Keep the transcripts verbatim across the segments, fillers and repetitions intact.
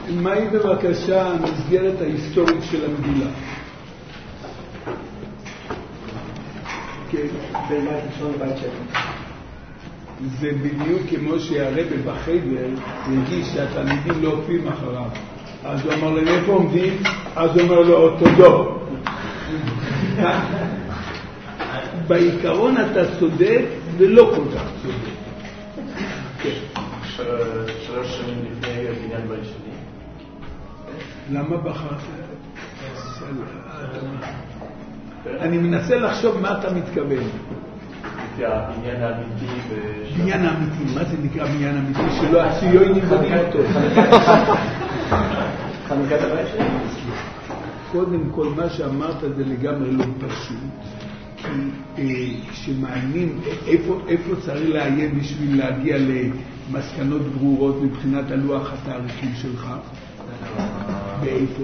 מהי בבקשה המסגרת ההיסטורית של המגילה? כן. בין בית ראשון לבית שני. זה בדיוק כמו שהרבא בחדר הרגיש שהתלמידים לא עוקבים אחריו. אז הוא אמר להם, איפה עומדים? אז הוא אומר לו, תודו. בעיקרון אתה צודק ולא כל כך צודק. שלוש שנים לפני בניין בית שני. למה בחרת? אני מנסה לחשוב מה אתה מתכוון. בניין האמיתי. בניין האמיתי, מה זה נקרא בניין האמיתי? שלא הציונים בונים אותו. חנוכת הבית שני? קודם כל מה שאמרת זה לגמרי לא פשוט. כי כשמעיינים איפה צריך לעיין בשביל להגיע למסקנות ברורות מבחינת הלוח התאריכים שלך? באיפה?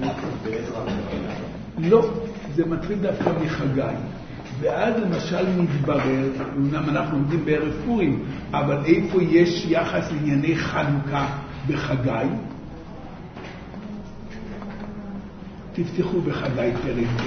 לא, זה מתחיל דווקא מחגי. ואז למשל מתברר, אומנם אנחנו עומדים בערב פורים, אבל איפה יש יחס לענייני חנוכה בחגי? תפתחו בחגי פרק ב'.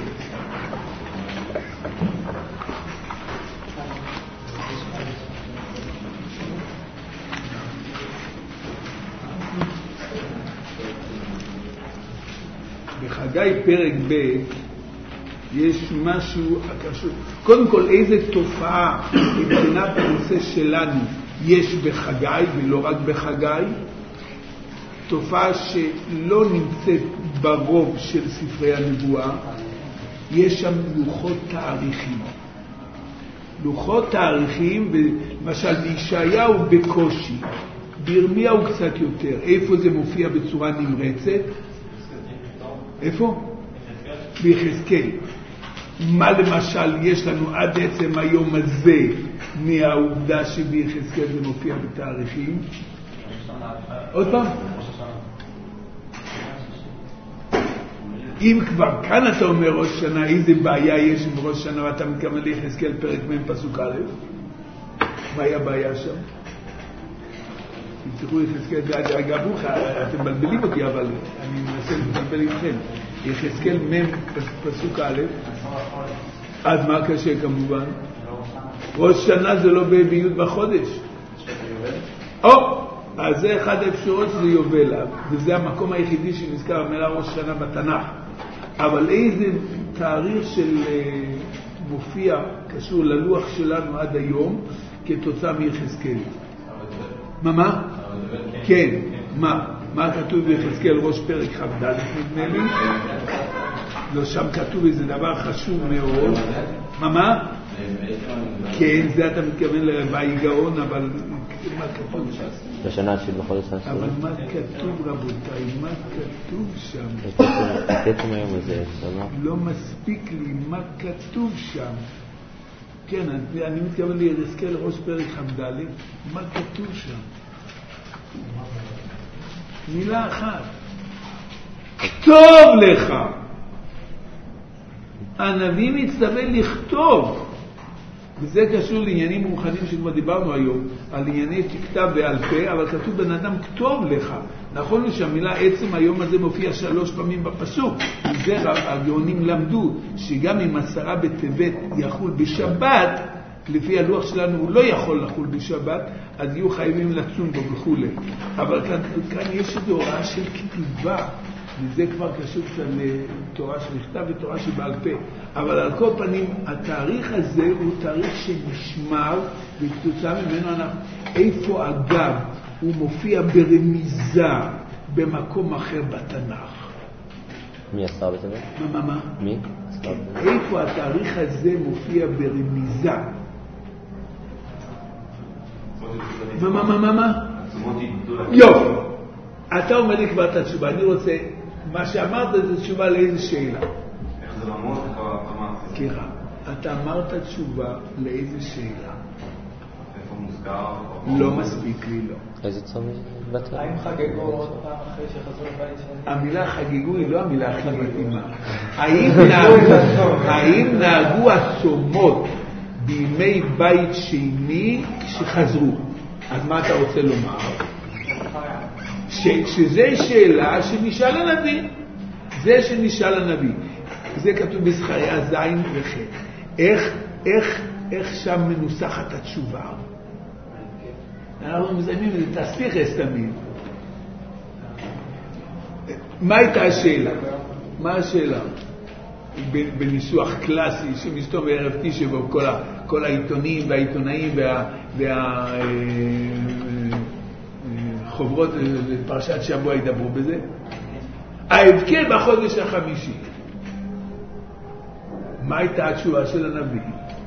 בחגי פרק ב' יש משהו הקשור. קודם כל, איזה תופעה מבחינת הנושא שלנו יש בחגי ולא רק בחגי? תופעה שלא נמצאת ברוב של ספרי הנבואה. יש שם לוחות תאריכים. לוחות תאריכים, למשל בישעיהו בקושי, בירמיהו קצת יותר. איפה זה מופיע בצורה נמרצת? איפה? ביחזקאל. מה למשל יש לנו עד עצם היום הזה מהעובדה שביחזקאל זה מופיע בתאריכים? עוד פעם? אם כבר כאן אתה אומר ראש שנה, איזה בעיה יש עם ראש שנה ואתה מתכוון ליחזקאל פרק מ' פסוק א'? מה היה בעיה שם? תצטרכו יחזקאל, אגב, אתם מבלבלים אותי, אבל אני מנסה לבלבל איתכם. יחזקאל מ' פסוק א', אז מה קשה כמובן? ראש שנה זה לא בי' בחודש. או, אז זה אחד האפשרות שזה יובל, וזה המקום היחידי שנזכר המילה ראש שנה בתנ"ך. אבל איזה תאריך של מופיע קשור ללוח שלנו עד היום כתוצאה מיחזקאל? מה מה? כן, מה? מה כתוב ביחזקאל ראש פרק כ"ד נדמה לי? לא, שם כתוב איזה דבר חשוב מאוד. מה מה? כן, זה אתה מתכוון לויגעון, אבל מה כתוב שם? בשנה של בחודש העשרה. אבל מה כתוב רבותיי? מה כתוב שם? תתתם היום הזה, לא מספיק לי מה כתוב שם. כן, אני מתכוון ליחזקאל ראש פרק כ"ד. מה כתוב שם? מילה אחת. כתוב לך. הנביא מצטווה לכתוב. וזה קשור לעניינים רוחניים שכבר דיברנו היום, על ענייני תכתב בעל פה, אבל כתוב בן אדם כתוב לך. נכון שהמילה עצם היום הזה מופיע שלוש פעמים בפסוק. וזה הגאונים למדו, שגם אם עשרה בטבת יחול בשבת, לפי הלוח שלנו הוא לא יכול לחול בשבת, אז יהיו חייבים לצום בו וכו'. אבל כאן, כאן יש איזו הוראה של כתיבה, וזה כבר קשור קצת לתורה שנכתב ותורה שבעל פה. אבל על כל פנים, התאריך הזה הוא תאריך שנשמר, וכתוצאה ממנו אנחנו, איפה אגב הוא מופיע ברמיזה במקום אחר בתנ"ך. מי עשרה בטבת? מה, מה, מה? מי? איפה התאריך הזה מופיע ברמיזה? מה, מה, מה, מה, מה? יופי. אתה אומר לי כבר את התשובה, אני רוצה, מה שאמרת זה תשובה לאיזה שאלה. איך זה למות? סליחה, אתה אמרת תשובה לאיזה שאלה? איפה מוזכר? לא מספיק לי, לא. איזה צום בטח? האם חגגו עוד פעם אחרי שחזרו לבית שני? המילה חגגו היא לא המילה הכי מתאימה. האם נהגו הצומות בימי בית שני שחזרו? אז מה אתה רוצה לומר? ש, שזה שאלה שנשאל הנביא. זה שנשאל הנביא. זה כתוב בזכריה זין וחטא. איך, איך, איך שם מנוסחת התשובה? אנחנו מזיימים את זה, תספיחס תמיד. מה הייתה השאלה? מה השאלה? בניסוח קלאסי שמסתום בערב תשבו כל, כל העיתונים והעיתונאים וה, וה, חוברות לפרשת שבוע ידברו בזה. ההבקה בחודש החמישי. מה הייתה התשובה של הנביא?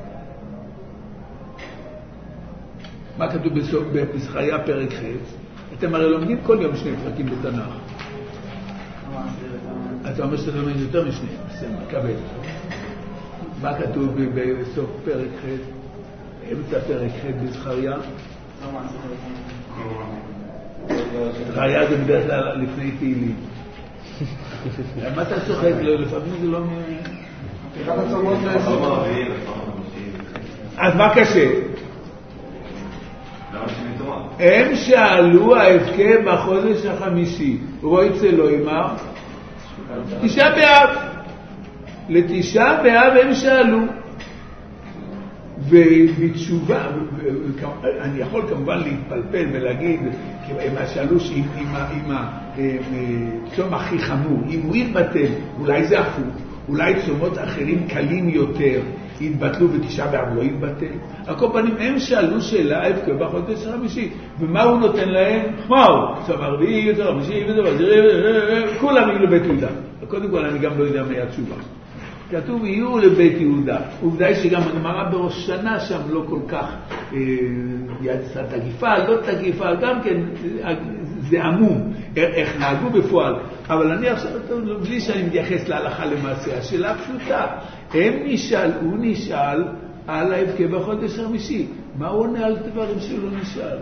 מה כתוב בסוף בזכריה פרק ח'? אתם הרי לומדים כל יום שני פרקים בתנ"ך. אתה אומר שאתה לומד יותר משני, בסדר, מקבל. מה כתוב בסוף פרק ח'? אמצע פרק ח' בזכריה? זכריה זה בדרך כלל לפני תהילים. מה אתה צוחק? לפעמים זה לא... אז מה קשה? הם שאלו ההבקה בחודש החמישי, רויצה לא אמר, תשעה באב. לתשעה באב הם שאלו. ובתשובה, אני יכול כמובן להתפלפל ולהגיד, הם שאלו שאם הצום הכי חמור, אם הוא יתבטל, אולי זה הפוך, אולי צומות אחרים קלים יותר, יתבטלו ותשעה באב לא יתבטל. על כל פנים, הם שאלו שאלה ההבקה בחודש החמישי, ומה הוא נותן להם? מה הוא? צום הרביעי, צום חמישי, כולם יהיו לבית יהודה. קודם כל, אני גם לא יודע מה התשובה. כתוב יהיו לבית יהודה. עובדה היא שגם הגמרא בראש שנה שם לא כל כך אה, יצא תגיפה, לא תגיפה, גם כן זה עמום, איך נהגו בפועל. אבל אני עכשיו, בלי שאני מתייחס להלכה למעשה, השאלה פשוטה. הם נשאל, הוא נשאל על ההבקה בחודש החמישי. מה הוא עונה על דברים שלא נשאל?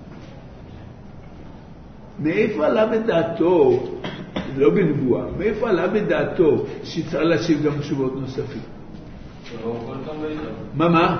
מאיפה עלה בדעתו, לא בנבואה, מאיפה עלה בדעתו שצריך להשיב גם תשובות נוספים? מה, מה?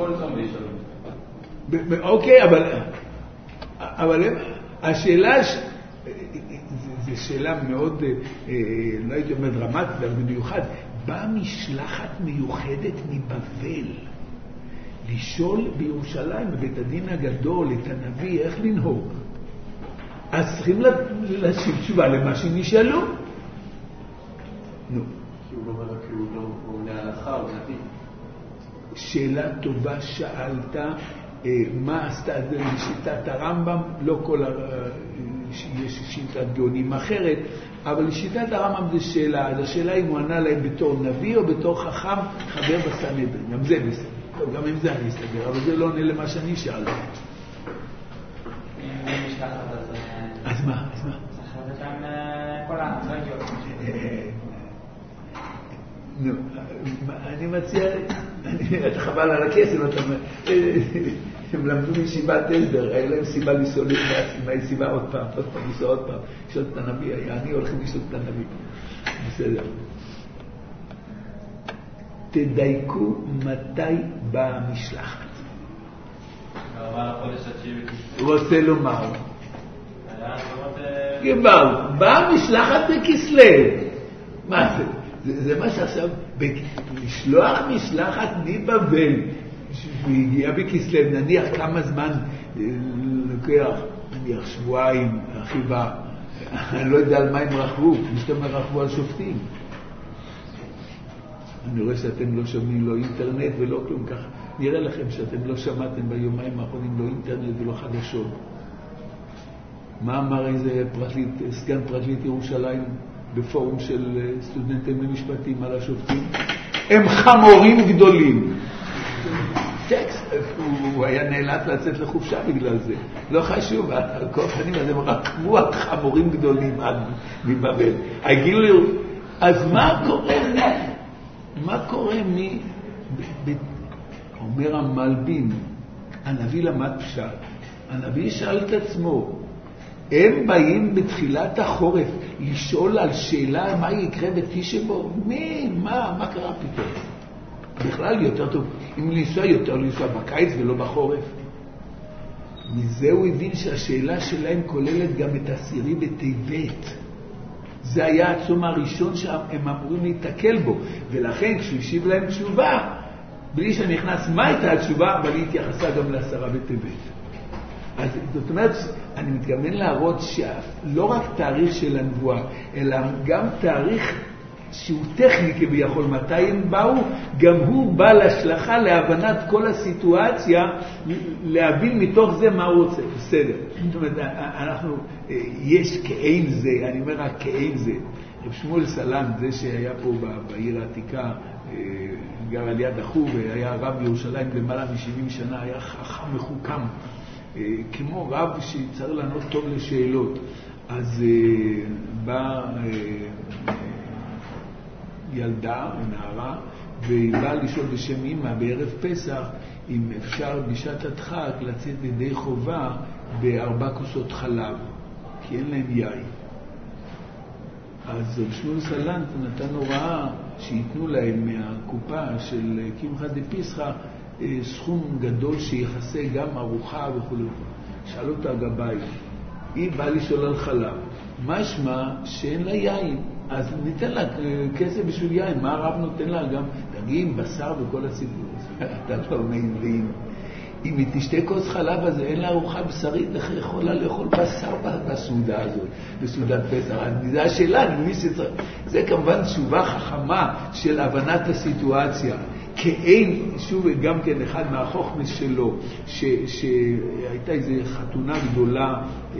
אוקיי, אבל אבל השאלה זו שאלה מאוד, לא הייתי אומר דרמטית, אבל במיוחד, באה משלחת מיוחדת מבבל לשאול בירושלים בבית הדין הגדול את הנביא איך לנהוג. אז צריכים להשיב תשובה למה שנשאלו. נו. כי הוא לא אומר, כי הוא לא עונה הלכה, הוא נביא. שאלה טובה שאלת, מה עשתה לשיטת הרמב"ם, לא כל ה... יש שיטת גאונים אחרת, אבל לשיטת הרמב"ם זה שאלה, אז השאלה אם הוא ענה להם בתור נביא או בתור חכם חבר בסנהדרין, גם זה בסדר. טוב, גם עם זה אני אסתדר, אבל זה לא עונה למה שאני שאלתי. אז מה? אז מה? נו, אני מציע, אתה חבל על הכסף, הם למדו מישיבת אלדר, היה להם סיבה לשאול מהישיבה עוד פעם, עוד פעם, לשאול עוד פעם, לשאול את הנביא, אני הולכים לשאול את הנביא. בסדר. תדייקו מתי באה המשלחת. הוא רוצה לומר. קיבל, באה משלחת בכסלו. מה זה? זה מה שעכשיו, לשלוח משלחת מבבל, שהוא הגיע בכסלו, נניח כמה זמן לוקח, נניח שבועיים, הכי בא, אני לא יודע על מה הם רכבו, משתם רכבו על שופטים. אני רואה שאתם לא שומעים לא אינטרנט ולא כלום ככה. נראה לכם שאתם לא שמעתם ביומיים האחרונים לא אינטרנט ולא חדשות. מה אמר איזה פרקליט, סגן פרקליט ירושלים בפורום של סטודנטים למשפטים על השופטים? הם חמורים גדולים. טקסט, הוא היה נאלץ לצאת לחופשה בגלל זה. לא חשוב, על כל פנים, אז הם רקבו על חמורים גדולים עד מבבל. הגילו, אז מה קורה לי? מה קורה מי? אומר המלבין, הנביא למד פשט. הנביא שאל את עצמו, הם באים בתחילת החורף לשאול על שאלה מה יקרה בתשבו? מי? מה? מה קרה פתאום? בכלל יותר טוב, אם לנסוע יותר לנסוע בקיץ ולא בחורף. מזה הוא הבין שהשאלה שלהם כוללת גם את עשירי בטבת. זה היה הצום הראשון שהם אמורים להתקל בו, ולכן כשהוא השיב להם תשובה, בלי שנכנס מה הייתה התשובה, אבל היא התייחסה גם לעשרה בטבת. אז זאת אומרת, אני מתכוון להראות שלא רק תאריך של הנבואה, אלא גם תאריך שהוא טכני כביכול, מתי הם באו, גם הוא בא להשלכה להבנת כל הסיטואציה, להבין מתוך זה מה הוא רוצה. בסדר. זאת אומרת, אנחנו, יש כאין זה, אני אומר רק כאין זה. רב שמואל סלנט, זה שהיה פה בעיר העתיקה, גר על יד החור, והיה רב ירושלים למעלה מ-שבעים שנה, היה חכם מחוכם, כמו רב שצריך לענות טוב לשאלות. אז בא ילדה, נערה, והיא באה לשאול בשם אמא בערב פסח, אם אפשר בשעת הדחק לצאת ידי חובה בארבע כוסות חלב, כי אין להם יין. אז שמואל סלנט נתן הוראה שיתנו להם מהקופה של קמחא דפסחא סכום גדול שיחסה גם ארוחה וכו'. שאל אותה הגבאי, היא באה לשאול על חלב, משמע שאין לה יין, אז ניתן לה כסף בשביל יין. מה הרב נותן לה? גם דגים, בשר וכל הסיפור. אתה לא מבין. אם היא תשתה כוס חלב, אז אין לה ארוחה בשרית, איך היא יכולה לאכול בשר בסעודה הזאת, בסעודת פסח? זה השאלה, מי שצריך. זה כמובן תשובה חכמה של הבנת הסיטואציה. כאין, שוב, גם כן אחד מהחוכמס שלו, ש, שהייתה איזו חתונה גדולה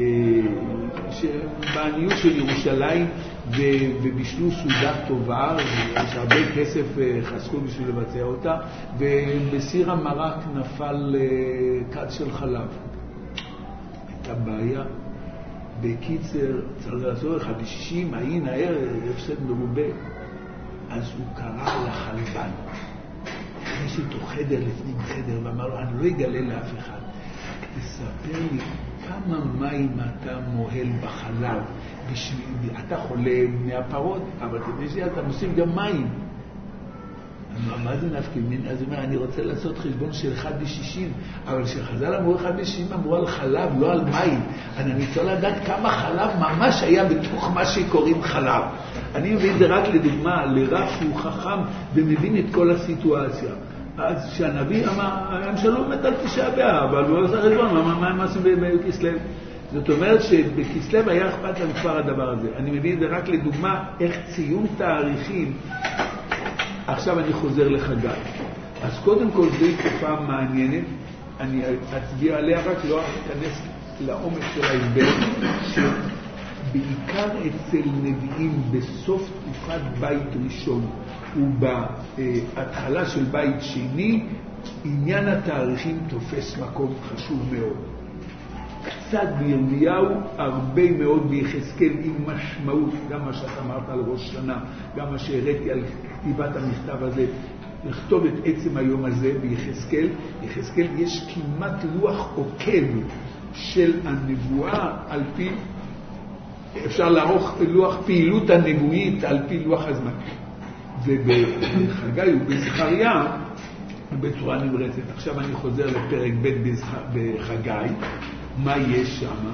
בעניות של ירושלים, ובישלו סעודה טובה, יש הרבה כסף חסכו בשביל לבצע אותה, ובסיר המרק נפל כד של חלב. הייתה בעיה. בקיצר, צריך לעזור לך, בשישים, העין, הערב, הפסד מרובה. אז הוא קרא לחלבן. יש איתו חדר לפנים חדר, ואמר לו, אני לא אגלה לאף אחד. תספר לי כמה מים אתה מוהל בחלב. בשביל, אתה חולה מהפרות, אבל אתה מוסיף גם מים. אמר, מה זה נפקא מינה? אז הוא אומר, אני רוצה לעשות חשבון של אחד בשישים, אבל שחז"ל אמרו אחד בשישים אמרו על חלב, לא על מים. אני רוצה לדעת כמה חלב ממש היה בתוך מה שקוראים חלב. אני מביא את זה רק לדוגמה, לרב שהוא חכם ומבין את כל הסיטואציה. אז שהנביא אמר, הם שאלו באמת על תשעה באב, אבל הוא עושה חשבון, מה הם עושים בכסלו? זאת אומרת שבכסלו היה אכפת לנו כבר הדבר הזה. אני מביא את זה רק לדוגמה, איך ציון תאריכים. עכשיו אני חוזר לחגי. אז קודם כל זו תקופה מעניינת, אני אצביע עליה רק לא אכנס לעומק של ההסבר, שבעיקר אצל נביאים בסוף תקופת בית ראשון ובהתחלה של בית שני, עניין התאריכים תופס מקום חשוב מאוד. קצת בירמיהו, הרבה מאוד ביחזקאל עם משמעות, גם מה שאתה אמרת על ראש שנה, גם מה שהראיתי על כתיבת המכתב הזה, לכתוב את עצם היום הזה ביחזקאל. ביחזקאל יש כמעט לוח עוקב של הנבואה על פי, אפשר לערוך לוח פעילות הנבואית על פי לוח הזמן. ובחגי ובזכריה בצורה נמרצת. עכשיו אני חוזר לפרק ב' בחגי. מה יש שם?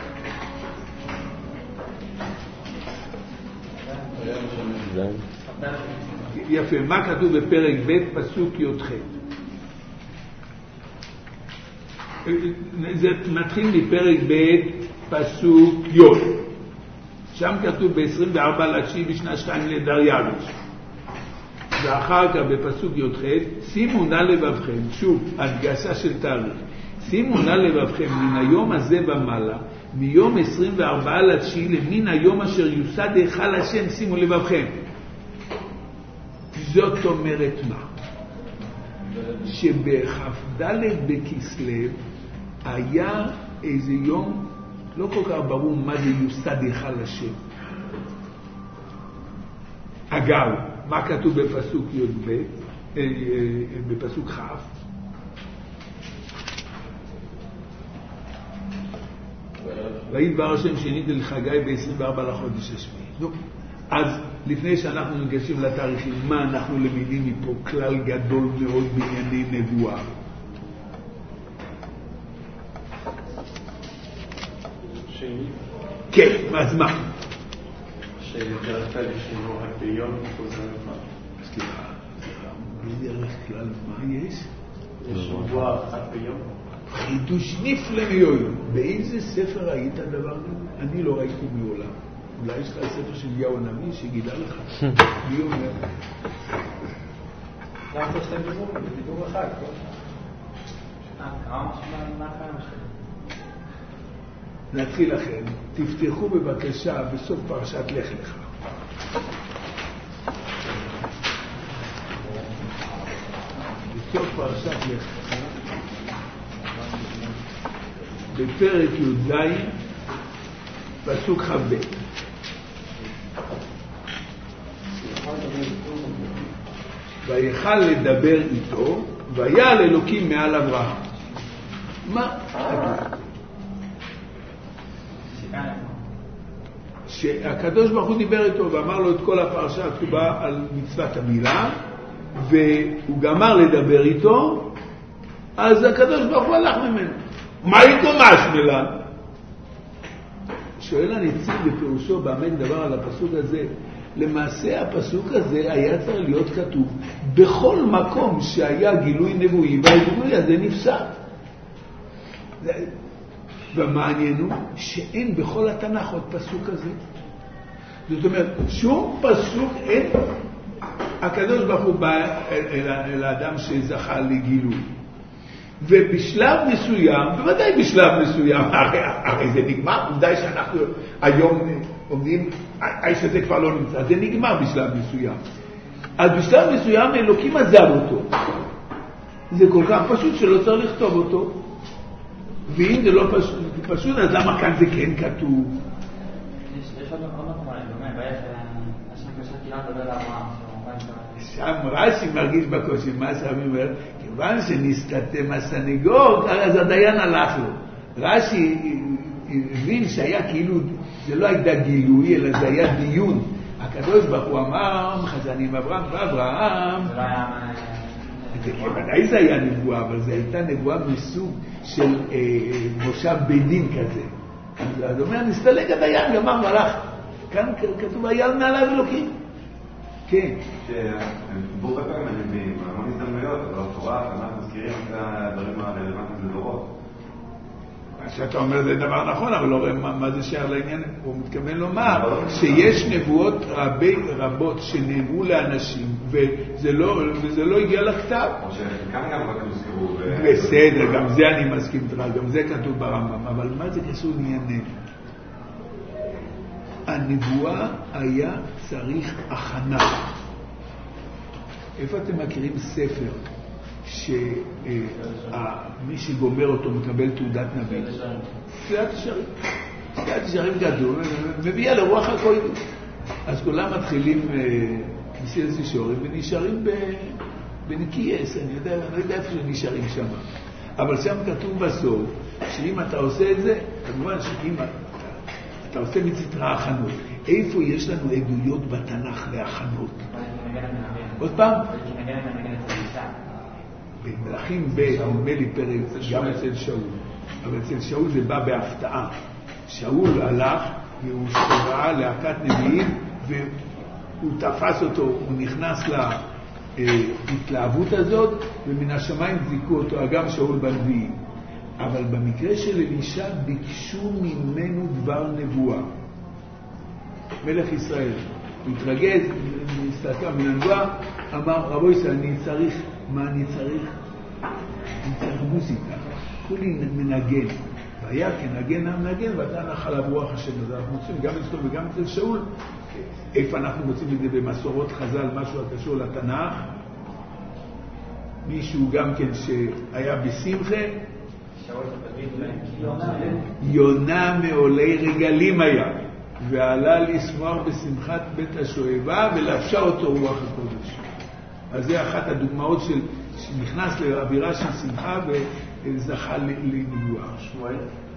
יפה, מה כתוב בפרק ב' פסוק י"ח? זה מתחיל מפרק ב' פסוק י', שם כתוב ב-עשרים וארבע לתשיעי בשנה שתיים לדריווש, ואחר כך בפסוק י"ח, שימו נא לבבכם, שוב הדגשה של תאריך, שימו נא לבבכם מן היום הזה ומעלה, מיום עשרים וארבע לתשיעי למן היום אשר יוסד היכל השם, שימו לבבכם. זאת אומרת מה? שבכ"ד בכסלו היה איזה יום לא כל כך ברור מה זה יוסד היכל השם. אגב, מה כתוב בפסוק י"ב, בפסוק כ'? ויהי דבר השם שיניתי לחגי ב-עשרים וארבע לחודש השביעי. אז לפני שאנחנו ניגשים לתאריכים, מה אנחנו למדים מפה? כלל גדול מאוד בענייני נבואה. שני. כן, אז מה? שדרך כלל יש לנו רק ביום חוזר לבא. סליחה, סליחה, בדרך כלל מה יש? יש שבוע אחת ביום. חידוש נפלא מיועיל. באיזה ספר ראית דבר הזה? אני לא ראיתי מעולם. אולי יש לך ספר של אליהו הנביא שגילה לך. מי אומר? למה אתה עושה דיבור? דיבור אחד, כל שנה. אה, מה החיים שלנו? נתחיל לכם. תפתחו בבקשה בסוף פרשת לך לך. בסוף פרשת לך לך. בפרק י"ז, פסוק כ"ב. ויכל לדבר איתו, ויעל אלוקים מעל אברהם. מה? שהקדוש ברוך הוא דיבר איתו ואמר לו את כל הפרשה הכתובה על מצוות המילה, והוא גמר לדבר איתו, אז הקדוש ברוך הוא הלך ממנו. מה איתו משמלה? שואל הנציב בפירושו באמת דבר על הפסוק הזה. למעשה הפסוק הזה היה צריך להיות כתוב בכל מקום שהיה גילוי נבואי, והגילוי הזה נפסק. ומעניין הוא שאין בכל התנ"ך עוד פסוק כזה. זאת אומרת, שום פסוק אין. הקדוש ברוך הוא בא אל, אל, אל האדם שזכה לגילוי. ובשלב מסוים, בוודאי בשלב מסוים, הרי, הרי זה נגמר, עובדה שאנחנו היום עומדים, האיש הזה כבר לא נמצא, זה נגמר בשלב מסוים. אז בשלב מסוים אלוקים עזב אותו. זה כל כך פשוט שלא צריך לכתוב אותו. ואם זה לא פשוט, פשוט, אז למה כאן זה כן כתוב? יש עוד מקום עליהם, דומה, ויש אנשים קשה כאילו לדבר לאברהם. שם רש"י מרגיש בקושי, מה שרבי אומר? כיוון שנסתתם הסנגור, אז הדיין הלך לו. רש"י הבין שהיה כאילו, זה לא הייתה גילוי, אלא זה היה דיון. הקדוש ברוך הוא אמר, חזנים אברהם ואברהם. זה לא היה... ודאי זה היה נבואה, אבל זה הייתה נבואה מסוג של מושב בית דין כזה. אז הוא אומר, נסתלק הדיין, גמר והלך. כאן כתוב, היה מעליו אלוקים. כן. שבור בפרם אני בהמון הזדמנויות, אבל התורה, אנחנו מזכירים את הדברים הרלוונטיים לדורות. שאתה אומר זה דבר נכון, אבל לא רואה מה, מה זה שייך לעניין. הוא מתכוון לומר שיש נבואות רבי רבות שנאמרו לאנשים, וזה לא, וזה לא הגיע לכתב. או שכאן גם רק נזכרו. בסדר, גם זה אני מסכים איתך, גם זה כתוב ברמב"ם, אבל מה זה קשור לענייננו? הנבואה היה צריך הכנה. איפה אתם מכירים ספר שמי שגומר אותו מקבל תעודת נביא? סייעת ישרים. סייעת ישרים גדול, מביאה לרוח הקודש. אז כולם מתחילים מסייעת ישרים ונשארים בנקייס, אני יודע, אני לא יודע איפה שנשארים שם. אבל שם כתוב בסוף, שאם אתה עושה את זה, כמובן שאם אתה עושה מצטרה הכנות. איפה יש לנו עדויות בתנ"ך להכנות? עוד פעם? במלכים ב' נדמה לי פרק גם אצל שאול, אבל אצל שאול זה בא בהפתעה. שאול הלך והוא ראה להקת נביאים והוא תפס אותו, הוא נכנס להתלהבות הזאת ומן השמיים זיקו אותו, גם שאול בנביאים. אבל במקרה של אלישע ביקשו ממנו דבר נבואה. מלך ישראל, הוא התרגז, מסתכל מן הנבואה, אמר, רבו ישראל, אני צריך, מה אני צריך? אני צריך מוזיקה, כולי מנגן. והיה כנגן המנגן, ואתה נחל אברוח השם. אז אנחנו מוצאים גם אצלו וגם אצל שאול. איפה אנחנו מוצאים את זה במסורות חז"ל, משהו הקשור לתנ"ך? מישהו גם כן שהיה בשמחה, יונה מעולי רגלים היה, ועלה לשמוח בשמחת בית השואבה ולאפשר אותו רוח הקודש. אז זה אחת הדוגמאות של שנכנס לאווירה של שמחה וזכה לנבואה. שמואל?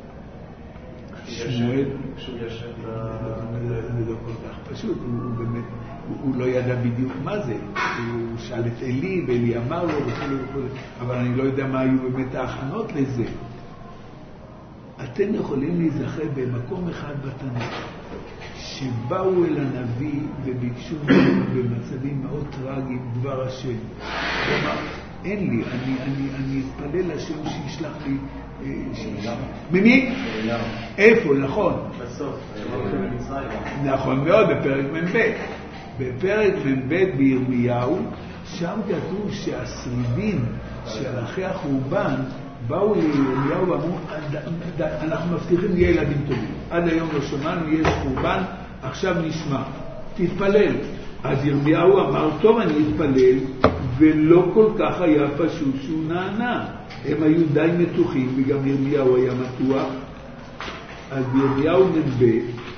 שמואל? כשהוא ישב... זה לא כל כך פשוט, הוא באמת, הוא לא ידע בדיוק מה זה. הוא שאל את אלי ואלי אמר לו וכו' וכו', אבל אני לא יודע מה היו באמת ההכנות לזה. אתם יכולים להיזכר במקום אחד בתנ"ך, שבאו אל הנביא וביקשו במצבים מאוד טרגיים דבר השם. הוא אמר, אין לי, אני, אני, אני אתפלל לשם שישלח לי... ממי? איפה? נכון. בסוף, נכון מאוד, בפרק מ"ב. בפרק מ"ב בירמיהו, שם כתוב שהשרידים של אחרי החורבן באו לירמיהו ואמרו, אנחנו מבטיחים נהיה ילדים טובים. עד היום לא שמענו, יש חורבן, עכשיו נשמע. תתפלל. אז ירמיהו אמר, טוב, אני אתפלל, ולא כל כך היה פשוט שהוא נענה. הם היו די מתוחים, וגם ירמיהו היה מתוח. אז ירמיהו מ"ב,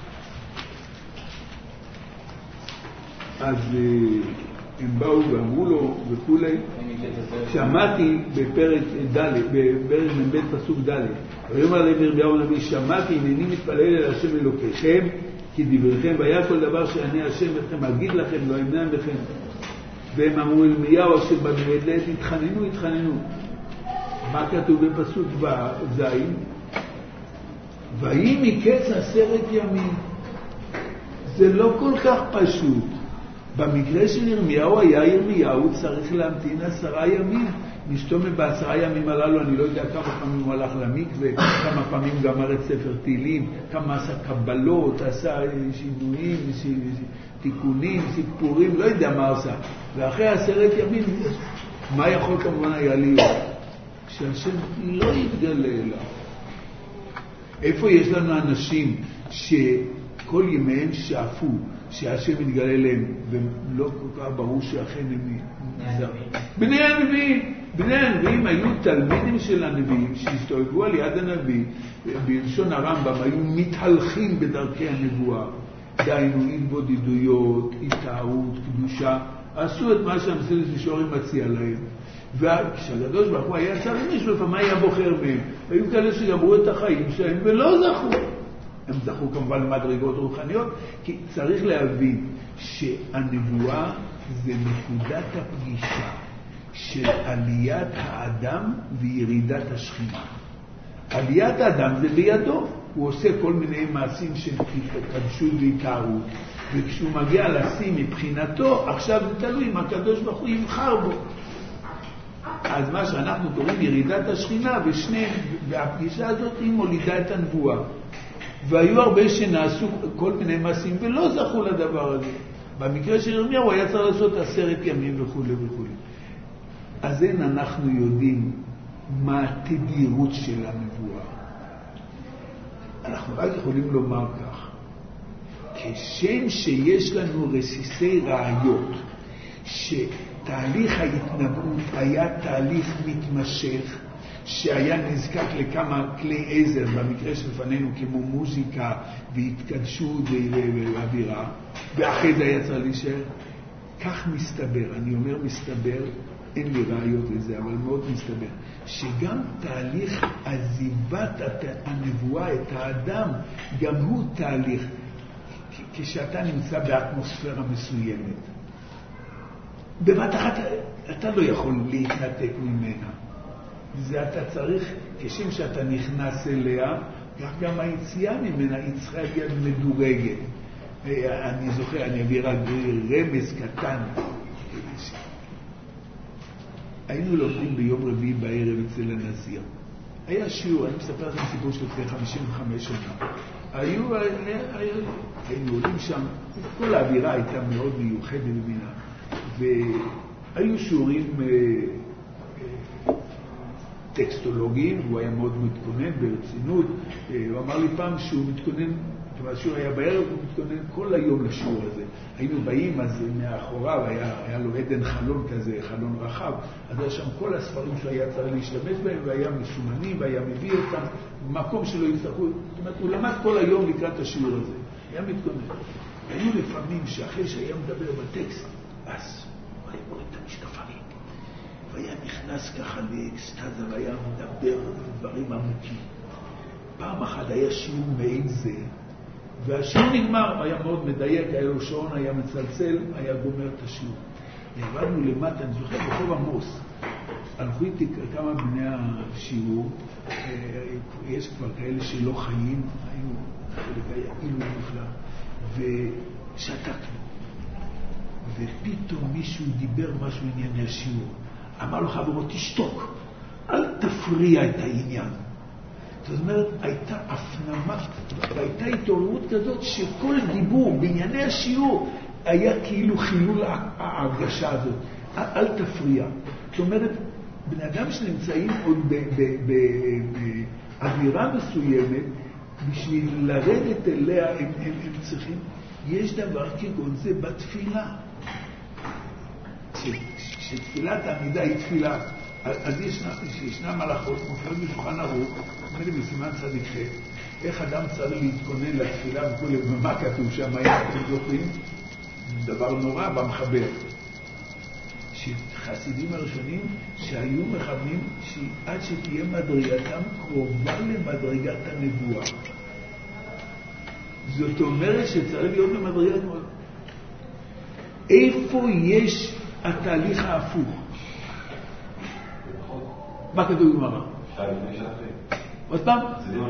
אז הם באו ואמרו לו וכולי, שמעתי בפרק ד', בפרק מ"ב פסוק ד', ויאמר להם ירמיהו הנביא, שמעתי הנני מתפלל אל השם אלוקיכם, כי דבריכם והיה כל דבר שיענה השם אתכם, אגיד לכם, לא אמנע בכם. והם אמרו ירמיהו אשר בנו עת לעת, התחננו, התחננו. מה כתוב בפסוק ז'? ויהי מקץ עשרת ימים. זה לא כל כך פשוט. במקרה של ירמיהו היה ירמיהו צריך להמתין עשרה ימים. משתומם בעשרה ימים הללו, אני לא יודע כמה פעמים הוא הלך למקווה, כמה פעמים גמר את ספר תהילים, כמה עשה קבלות, עשה שינויים, תיקונים, סיפורים, לא יודע מה עשה. ואחרי עשרת ימים, מה יכול כמובן היה להיות? שהשם לא יתגלה אליו. איפה יש לנו אנשים שכל ימיהם שאפו, שהשם יתגלה אליהם, ולא כל כך ברור שאכן הם בני הנביאים. בני הנביאים היו תלמידים של הנביאים שהסתובבו על יד הנביא, בלשון הרמב"ם היו מתהלכים בדרכי הנבואה, דהיינו התבודדויות, התארות, קדושה, עשו את מה שהמסילת ישרים מציע להם. וכשהקדוש ברוך הוא היה צריך מישהו, לפעמים היה בוחר מהם. היו כאלה שגמרו את החיים שלהם ולא זכו. הם זכו כמובן למדרגות רוחניות, כי צריך להבין שהנבואה זה נקודת הפגישה של עליית האדם וירידת השכינה. עליית האדם זה בידו, הוא עושה כל מיני מעשים של קדשות והתארות, וכשהוא מגיע לשים מבחינתו, עכשיו זה תלוי אם הקדוש ברוך הוא יבחר בו. אז מה שאנחנו קוראים ירידת השכינה, ושני, והפגישה הזאת היא מולידה את הנבואה. והיו הרבה שנעשו כל מיני מעשים ולא זכו לדבר הזה. במקרה של ירמיהו הוא היה צריך לעשות עשרת ימים וכו' וכו'. אז אין אנחנו יודעים מה התדירות של הנבואה. אנחנו רק יכולים לומר כך, כשם שיש לנו רסיסי ראיות, שתהליך ההתנבאות היה תהליך מתמשך, שהיה נזקק לכמה כלי עזר, במקרה שלפנינו כמו מוזיקה והתקדשות ואווירה, ואחרי זה היה צריך להישאר. כך מסתבר, אני אומר מסתבר, אין לי ראיות לזה, אבל מאוד מסתבר, שגם תהליך עזיבת הנבואה את האדם, גם הוא תהליך, כשאתה נמצא באטמוספירה מסוימת. בבת אחת אתה לא יכול להתנתק ממנה. זה אתה צריך, כשם שאתה נכנס אליה, כך גם היציאה ממנה היא צריכה להיות מדורגת. אני זוכר, אני אביא רק רמז קטן. היינו לומדים ביום רביעי בערב אצל הנזיר. היה שיעור, אני מספר לכם סיפור של לפני חמישים וחמש שנה. היו, היינו עולים שם, כל האווירה הייתה מאוד מיוחדת במינה. והיו שיעורים טקסטולוגיים, הוא היה מאוד מתכונן ברצינות. הוא אמר לי פעם שהוא מתכונן, השיעור היה בערב, הוא מתכונן כל היום לשיעור הזה. היינו באים, אז מאחוריו היה, היה לו עדן חלון כזה, חלון רחב, אז היה שם כל הספרים שהוא היה צריך להשתמש בהם, והיה מסומנים, והיה מביא אותם, במקום שלא יצטרכו. זאת אומרת, הוא למד כל היום לקראת השיעור הזה. היה מתכונן. היו לפעמים שאחרי שהיה מדבר בטקסט, אז הוא היה מוריד את המשקפיים, והיה נכנס ככה לאקסטאזה, והיה מדבר דברים עמוקים. פעם אחת היה שיעור מעין זה, והשיעור נגמר, היה מאוד מדייק, היה לו שעון, היה מצלצל, היה גומר את השיעור. ירדנו למטה, אני זוכר, ברחוב עמוס. הלכו איתי כמה בני השיעור, יש כבר כאלה שלא חיים, היו, חלק היה אילו נפלא, ושתקנו. ופתאום מישהו דיבר משהו ענייני השיעור. אמר לו חברו, תשתוק, אל תפריע את העניין. זאת אומרת, הייתה הפנמה, והייתה התעוררות כזאת שכל דיבור בענייני השיעור היה כאילו חילול ההרגשה הזאת. אל תפריע. זאת אומרת, בני אדם שנמצאים עוד באווירה מסוימת, בשביל לרדת אליה הם, הם, הם צריכים, יש דבר כגון זה בתפילה. שתפילת העמידה היא תפילה, אז ישנה, ישנה מלאכות, מופיעות בשולחן ערוך, אומר לי בסימן צדיק ח', איך אדם צריך להתכונן לתפילה וכו', ומה כתוב שם, היה אתם זוכרים? דבר נורא במחבר. שחסידים הראשונים שהיו מכוונים שעד שתהיה מדרגתם קרובה למדרגת הנבואה. זאת אומרת שצריך להיות במדרגת הנבואה. איפה יש התהליך ההפוך? מה כתוב בגמרא? עוד פעם?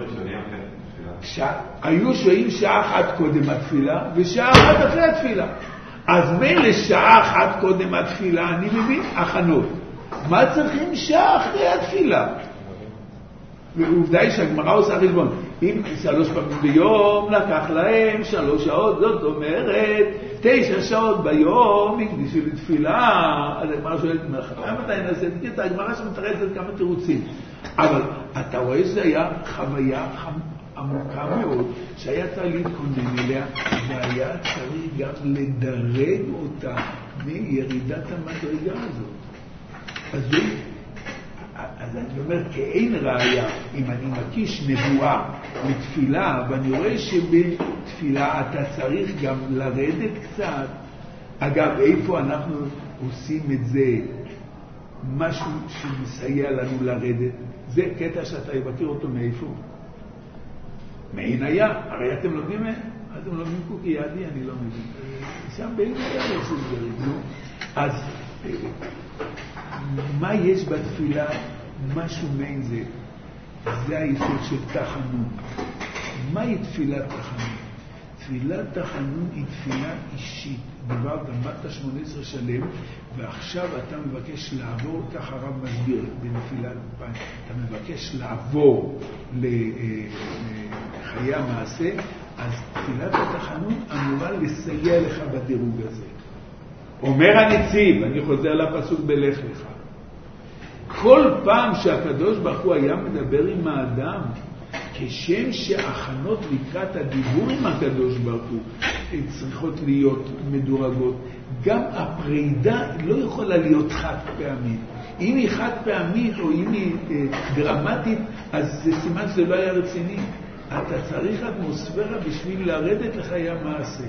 היו שוהים שעה אחת קודם התפילה ושעה אחת אחרי התפילה. אז מילא שעה אחת קודם התפילה, אני מבין, הכנות. מה צריכים שעה אחרי התפילה? ועובדה היא שהגמרא עושה חשבון. אם שלוש פעמים ביום לקח להם שלוש שעות, זאת אומרת תשע שעות ביום הקדישו לתפילה. אז הגמרא שואלת, מתי נעשה? תגיד, הגמרא שמתרצת כמה תירוצים. אבל אתה רואה שזה היה חוויה עמוקה מאוד, שהיה צריך להתכונן אליה, והיה צריך גם לדרג אותה מירידת המדרגה הזאת. אז, אז אני אומר, כאין ראיה, אם אני מקיש נבואה לתפילה, ואני רואה שבתפילה אתה צריך גם לרדת קצת. אגב, איפה אנחנו עושים את זה? משהו שמסייע לנו לרדת. זה קטע שאתה מכיר אותו מאיפה? מעין היה, הרי אתם לומדים, אתם לומדים קוקי ידי, אני לא מבין. שם בעין היה עושים דברים, נו. אז מה יש בתפילה? משהו מעין זה. זה היסוד של תחנון. מהי תפילת תחנון? תפילת תחנון היא תפילה אישית. דבר דמת שמונה עשרה שלם, ועכשיו אתה מבקש לעבור, כך הרב מסביר בנפילה, אתה מבקש לעבור לחיי המעשה, אז תפילת התחנון אמורה לסייע לך בדירוג הזה. אומר הנציב, אני חוזר לפסוק בלך לך, כל פעם שהקדוש ברוך הוא היה מדבר עם האדם, כשם שהכנות לקראת הדיבור עם הקדוש ברוך הוא צריכות להיות מדורגות, גם הפרידה לא יכולה להיות חד פעמית. אם היא חד פעמית או אם היא אה, דרמטית, אז זה סימן שזה לא היה רציני. אתה צריך אטמוספירה בשביל לרדת לחיי המעשה.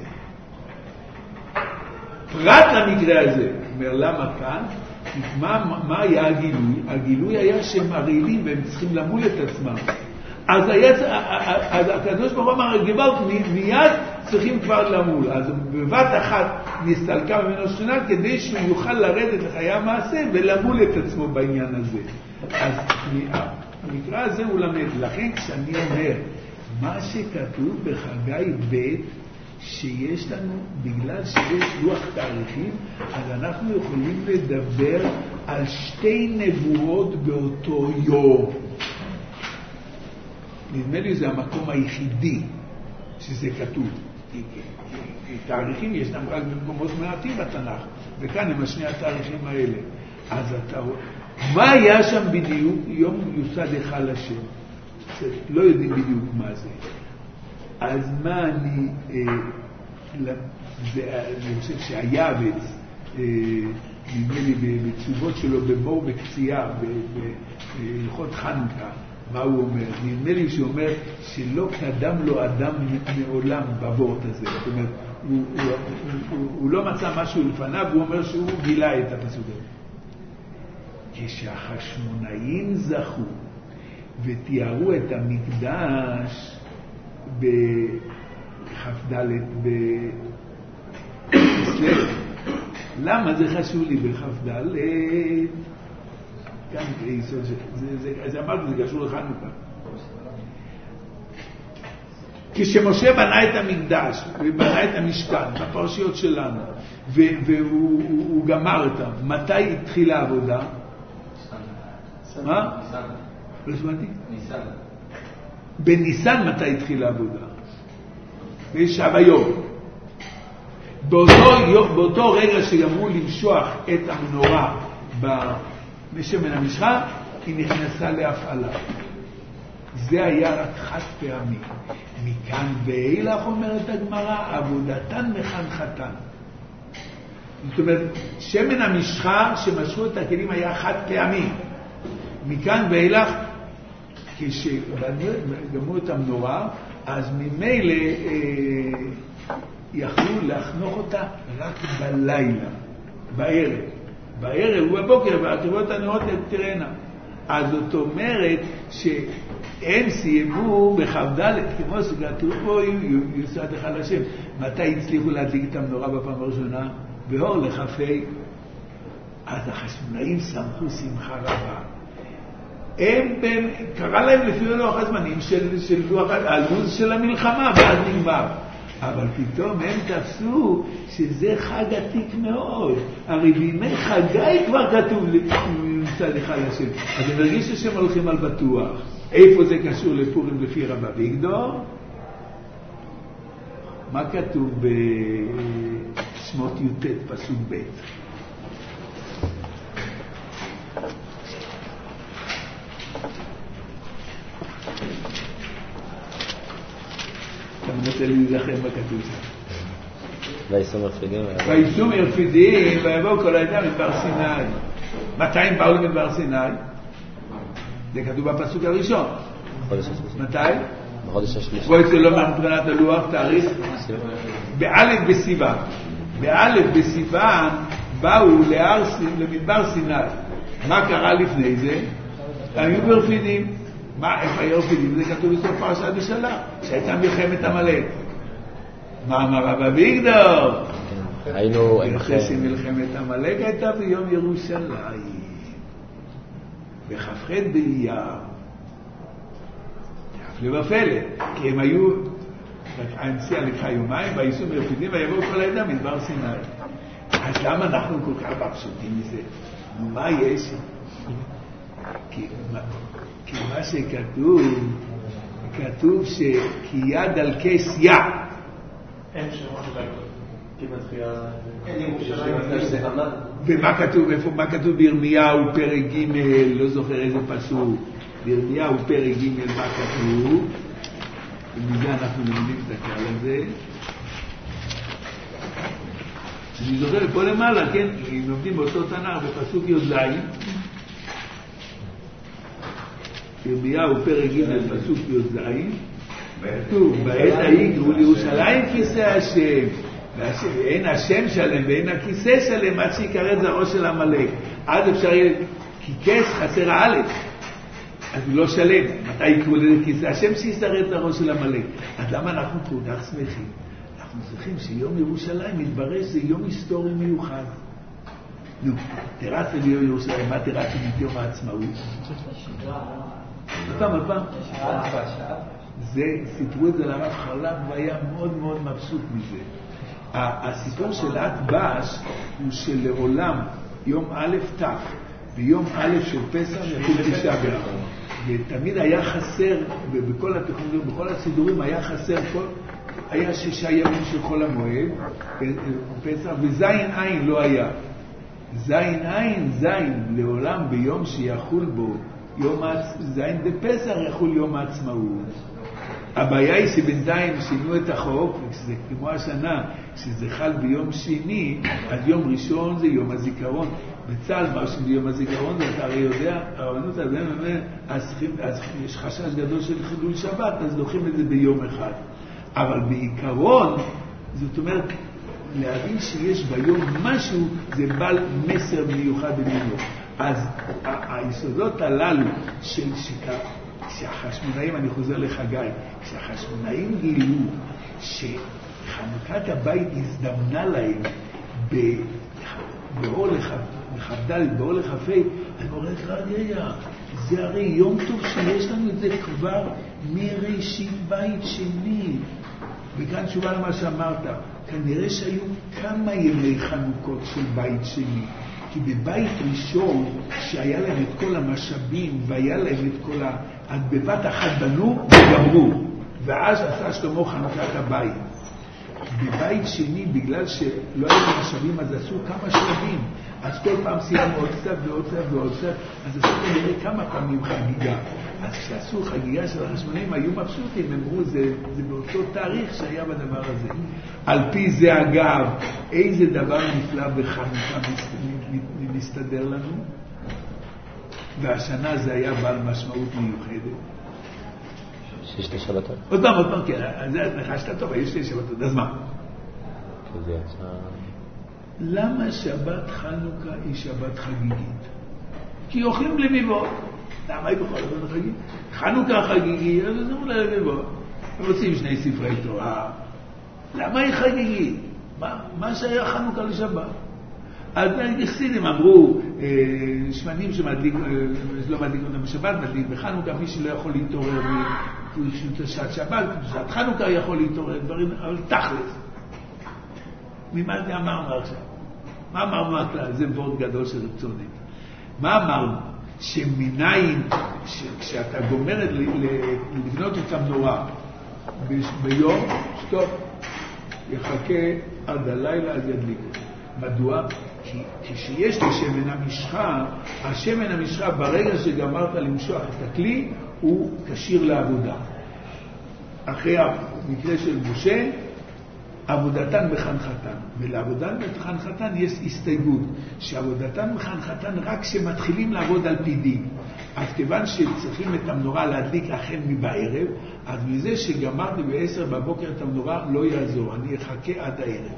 פרט למקרה הזה, אומר למה כאן? מה, מה היה הגילוי? הגילוי היה שהם הרעילים והם צריכים למול את עצמם. אז, היה, אז הקדוש ברוך הוא אמר, גיברת, מיד צריכים כבר למול. אז בבת אחת נסתלקה ממנו שכינה כדי שהוא יוכל לרדת לחיי המעשה ולמול את עצמו בעניין הזה. אז המקרא הזה הוא למד. לכן כשאני אומר, מה שכתוב בחגי ב' שיש לנו, בגלל שיש לוח תאריכים, אז אנחנו יכולים לדבר על שתי נבואות באותו יום. נדמה לי זה המקום היחידי שזה כתוב. תאריכים ישנם רק במקומות מעטים בתנ"ך, וכאן הם השני התאריכים האלה. אז אתה רואה, מה היה שם בדיוק? יום יוסד היכל השם. לא יודעים בדיוק מה זה. אז מה אני, אה, זה, אני חושב שהיעבץ, אה, נדמה לי בתשובות שלו בבור וקצייה, בהלכות חנוכה, מה הוא אומר? נדמה לי שהוא אומר שלא קדם לו אדם מעולם בבורט הזה. זאת אומרת, הוא, הוא, הוא, הוא, הוא לא מצא משהו לפניו, הוא אומר שהוא גילה את הפסוק הזה. כשהחשמונאים זכו ותיארו את המקדש בחפדלת בסלט. למה זה חשוב לי בחפדלת? כאן יסוד ש... זה, זה, זה אמרתי, זה קשור לחנוכה. כשמשה בנה את המקדש ובנה את המשכן בפרשיות שלנו ו- והוא הוא, הוא גמר אותם, מתי התחילה העבודה? מה? לא שמעתי? ניסן. בניסן מתי התחילה העבודה? בשב היום. באותו, באותו רגע שגמרו למשוח את המנורה בשמן המשחה, היא נכנסה להפעלה. זה היה רק חד פעמי. מכאן ואילך אומרת הגמרא, עבודתן מחנכתן. זאת אומרת, שמן המשחה שמשכו את הכלים היה חד פעמי. מכאן ואילך, כשגמרו את המנורה, אז ממילא אה, יכלו להחנוך אותה רק בלילה, בערב. בערב ובבוקר, והתיבות הנרות תראינה. אז זאת אומרת שהם סיימו בחבדלת, כמו שכתוב פה, יוסד אחד לשם. מתי הצליחו להדליק את המנורה בפעם הראשונה? באור לחפי. אז החשמונאים שמחו שמחה רבה. הם, קרא להם לפי לוח הזמנים של, של לוח הלו"ז של המלחמה, ואז נגמר. אבל פתאום הם תפסו שזה חג עתיק מאוד. הרי בימי חגי כבר כתוב מצד אחד לשם. אז הם הרגישו שהם הולכים על בטוח. איפה זה קשור לפורים לפי רב אביגדור? מה כתוב בשמות י"ט פסוק ב'? אתה מנסה להיזכר מה כתוב שם. ויישום ירפידים. ויישום ירפידים, ויבואו כל העדה מדבר סיני. מתי הם באו למדבר סיני? זה כתוב בפסוק הראשון. בחודש השלישי. מתי? בחודש השלישי. בואי זה לא מבחינת הלוח, תאריך. באלף בסיוון. באלף בסיוון באו למדבר סיני. מה קרה לפני זה? היו ירפידים. מה, איפה ירפידים? זה כתוב בסוף פרשת בשלח, שהייתה מלחמת עמלק. מה אמר רב אביגדור? היינו... אחרי שמלחמת עמלק הייתה ביום ירושלים. בכ"ח באייר. הפלא ופלא, כי הם היו, הנשיאה לקחה יומיים, ויישום ירפידים, ויבואו כל העדה מדבר סיני. אז למה אנחנו כל כך מבסוטים מזה? מה יש? כי... כי מה שכתוב, כתוב שכי יד על כס יא. אין שמות דקות. כמעט חייה... אין ירושלים. ומה כתוב, איפה, מה כתוב בירמיהו פרק ג', לא זוכר איזה פסוק. בירמיהו פרק ג', מה כתוב? ומזה אנחנו לומדים את הקהל הזה. אני זוכר פה למעלה, כן? לומדים באותו תנ"ך בפסוק י"ז. ירמיהו פרק ג' פסוק י"ז, כתוב, בעת ההיא גאו לירושלים כיסא השם, ואין השם שלם ואין הכיסא שלם עד שיקרא זרעו של עמלק. אז אפשר יהיה, כי כס חסר האלף, אז הוא לא שלם. מתי יקראו לזה כיסא השם? שישרד זרעו של עמלק. אז למה אנחנו כל כך שמחים? אנחנו זוכרים שיום ירושלים מתברר שזה יום היסטורי מיוחד. נו, תרצה ליום ירושלים, מה תרצה ביום העצמאות? אותם על פעם. זה, סיפרו את זה לרב חלב והיה מאוד מאוד מבסוט מזה. הסיפור של עת בש הוא שלעולם יום א' ת' ביום א' של פסח יחול תשעה באב. ותמיד היה חסר, בכל התכנונים, בכל הסידורים היה חסר, כל, היה שישה ימים של חול המועד, פסח, וזין עין לא היה. זין עין, זין, לעולם ביום שיחול בו, יום זין בפסח יחול יום העצמאות. הבעיה היא שבינתיים שינו את החוק, שזה כמו השנה, שזה חל ביום שני, אז יום ראשון זה יום הזיכרון. בצה"ל משהו ביום הזיכרון, אתה הרי יודע, הרבנות הזה אומר, אז, אז יש חשש גדול של חילול שבת, אז לוקחים את זה ביום אחד. אבל בעיקרון, זאת אומרת, להבין שיש ביום משהו, זה בעל מסר מיוחד במינו. אז היסודות הללו של שיקה, כשהחשמונאים, אני חוזר לחגי, כשהחשמונאים גילו שחנוכת הבית הזדמנה להם באור לכ"ד, באור לכ"ה, אני אומרת, רגע, זה הרי יום טוב שיש לנו את זה כבר מראשית בית שני. וכאן תשובה למה שאמרת, כנראה שהיו כמה ימי חנוכות של בית שני. כי בבית ראשון, שהיה להם את כל המשאבים, והיה להם את כל ה... אז בבת אחת בנו וגמרו, ואז עשה שלמה חנוכת הבית. בבית שני, בגלל שלא היו משאבים, אז עשו כמה שלבים. אז כל פעם סיימו עוד קצת ועוד קצת ועוד קצת, אז עשו כנראה כמה פעמים חגיגה. אז כשעשו חגיגה של החשמונאים, היו מבסוטים, הם אמרו, זה, זה באותו תאריך שהיה בדבר הזה. על פי זה אגב, איזה דבר נפלא בחנוכה מסתדר לנו? והשנה זה היה בעל משמעות מיוחדת. שיש את שבתות? עוד פעם, עוד פעם, כן, זה נחשת טוב, יש שתי שבתות, אז מה? זה יצא... למה שבת חנוכה היא שבת חגיגית? כי אוכלים לביבות. למה היא בכל זאת חגיגית? חנוכה חגיגית, אז נאמרו לה לביבות. הם עושים שני ספרי תורה. למה היא חגיגית? מה, מה שהיה חנוכה לשבת? אז החסידים אמרו, שמנים שמדליק, לא מדליק אותם בשבת, מדליק בחנוכה, מי שלא יכול להתעורר בשעת שבת, בשעת חנוכה יכול להתעורר, דברים, אבל תכלס. ממה זה אמרנו עכשיו? מה אמרנו הכלל? זה וורד גדול של רצוני. מה אמרנו? שמנין, כשאתה גומר לבנות את המנורה ביום, סטופ, יחכה עד הלילה, אז ידליק. מדוע? כי כשיש לי שמן המשחה, השמן המשחה ברגע שגמרת למשוח את הכלי, הוא קשיר לעבודה. אחרי המקרה של משה, עבודתן בחנחתן. ולעבודתן בחנחתן יש הסתייגות, שעבודתן בחנחתן רק כשמתחילים לעבוד על פי דין. אז כיוון שצריכים את המנורה להדליק החל מבערב, אז מזה שגמרתי בעשר בבוקר את המנורה לא יעזור, אני אחכה עד הערב.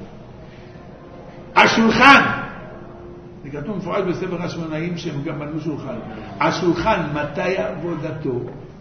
השולחן! זה כתוב מפורש בספר השמונאים שהם גם בנו שולחן. השולחן, מתי עבודתו?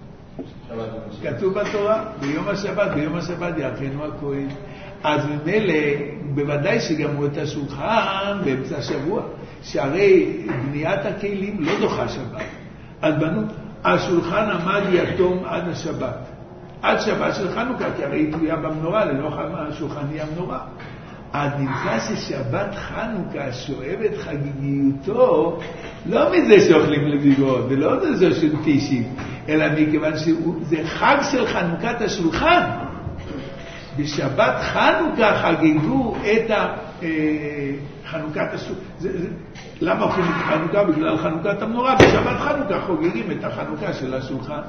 כתוב בתורה, ביום השבת, ביום השבת יערכנו הכהן. אז ממילא, בוודאי שגמרו את השולחן באמצע השבוע, שהרי בניית הכלים לא דוחה שבת. אז בנו, השולחן עמד יתום עד השבת. עד שבת של חנוכה, כי הרי היא תלויה במנורה, ללא השולחן היא המנורה. אז נמצא ששבת חנוכה שואבת חגיגיותו, לא מזה שאוכלים לביבות, ולא מזה של טישים, אלא מכיוון שזה חג של חנוכת השולחן. בשבת חנוכה חגגו את חנוכת השולחן. למה אוכלים את חנוכה? בגלל חנוכת המנורה. בשבת חנוכה חוגגים את החנוכה של השולחן.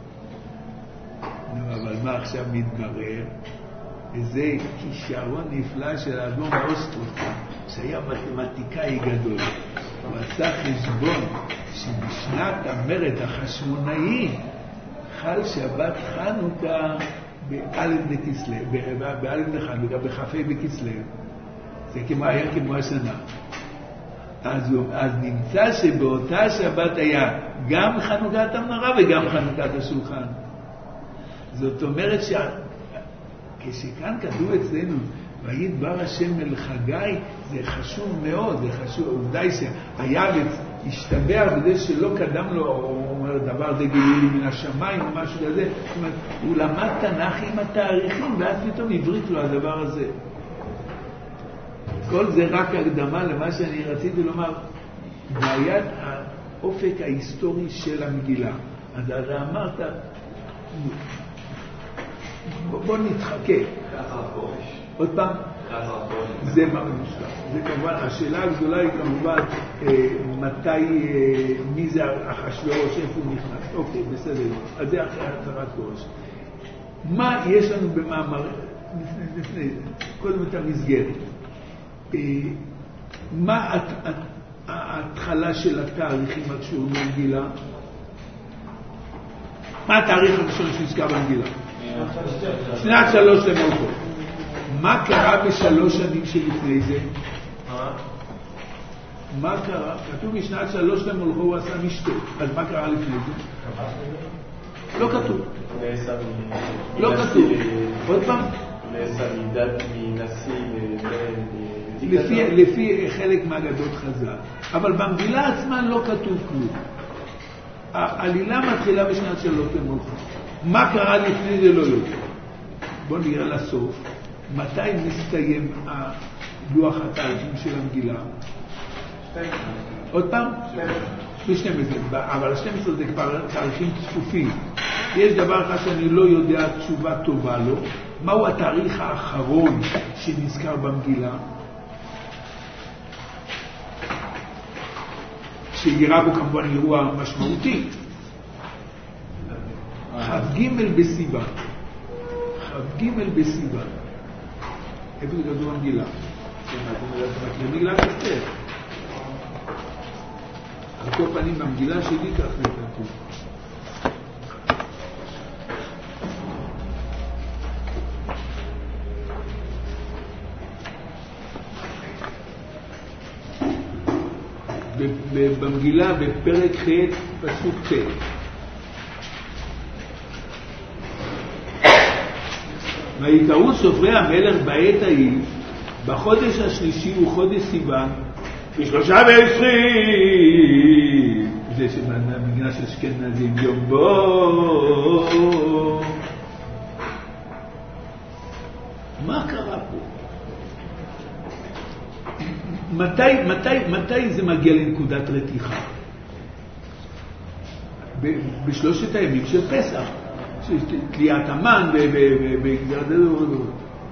נו, אבל מה עכשיו מתברר? וזה כישרון נפלא של האדמו"ר מאוסטרוב, שהיה מתמטיקאי גדול. הוא עשה חשבון שבשנת המרד החשמונאי חל שבת חנוכה באלף בכסלו, באלף בחנוכה, בכ"ה בכסלו. זה כמו היה כמו השנה. אז, אז נמצא שבאותה שבת היה גם חנוכת המנורה וגם חנוכת השולחן. זאת אומרת ש... כשכאן כתוב אצלנו, וידבר השם אל חגי, זה חשוב מאוד, זה חשוב, עובדה היא שהיבץ השתבח בזה שלא קדם לו, הוא אומר, דבר זה גילוי מן השמיים או משהו כזה, זאת אומרת, הוא למד תנ"ך עם התאריכים, ואז פתאום עברית לו הדבר הזה. כל זה רק הקדמה למה שאני רציתי לומר, בעיית האופק ההיסטורי של המגילה. אז אתה אמרת, בוא נתחכה. עוד פעם, זה מה מושלם. זה כמובן, השאלה הגדולה היא כמובן מתי, מי זה אחשוורוש, איפה הוא נכנס. אוקיי, בסדר. אז זה אחרי הצהרת כורש. מה יש לנו במאמר, לפני זה, קודם את המסגרת. מה ההתחלה של התאריכים הקשורים במגילה? מה התאריך הראשון שנזכר במגילה? שנת שלוש למולכו. מה קרה בשלוש שנים שלפני זה? מה קרה? כתוב בשנת שלוש למולכו הוא עשה משתה. אז מה קרה לפני זה? לא כתוב. לא כתוב. עוד פעם? נעשה מידת מנשיא לפי, לפי חלק מהגדות חז"ל. אבל במגילה עצמה לא כתוב כלום. העלילה מתחילה בשנת שלוש למולכות. מה קרה לפני זה לא יודע. בואו נראה לסוף. מתי מסתיים לוח התאריכים של המגילה? עוד פעם? ב-שתים עשרה, אבל ה-שתים עשרה זה כבר תאריכים צפופים. יש דבר אחד שאני לא יודע תשובה טובה לו. מהו התאריך האחרון שנזכר במגילה? שיראה בו כמובן אירוע משמעותי. חב ג' בסיוון. חב ג' בסיוון. איפה זה כתוב במגילה? במגילת אסתר. על כל פנים במגילה שלי כך זה כתוב. במגילה בפרק ח' פסוק ט'. ויקראו סופרי המלך בעת ההיא בחודש השלישי הוא חודש סיוון בשלושה ועשרים זה שבמגילה של אשכנזים יום בו. מה קרה פה? מתי, מתי, מתי זה מגיע לנקודת רתיחה? בשלושת הימים של פסח, תליית המן וגזרת הדור.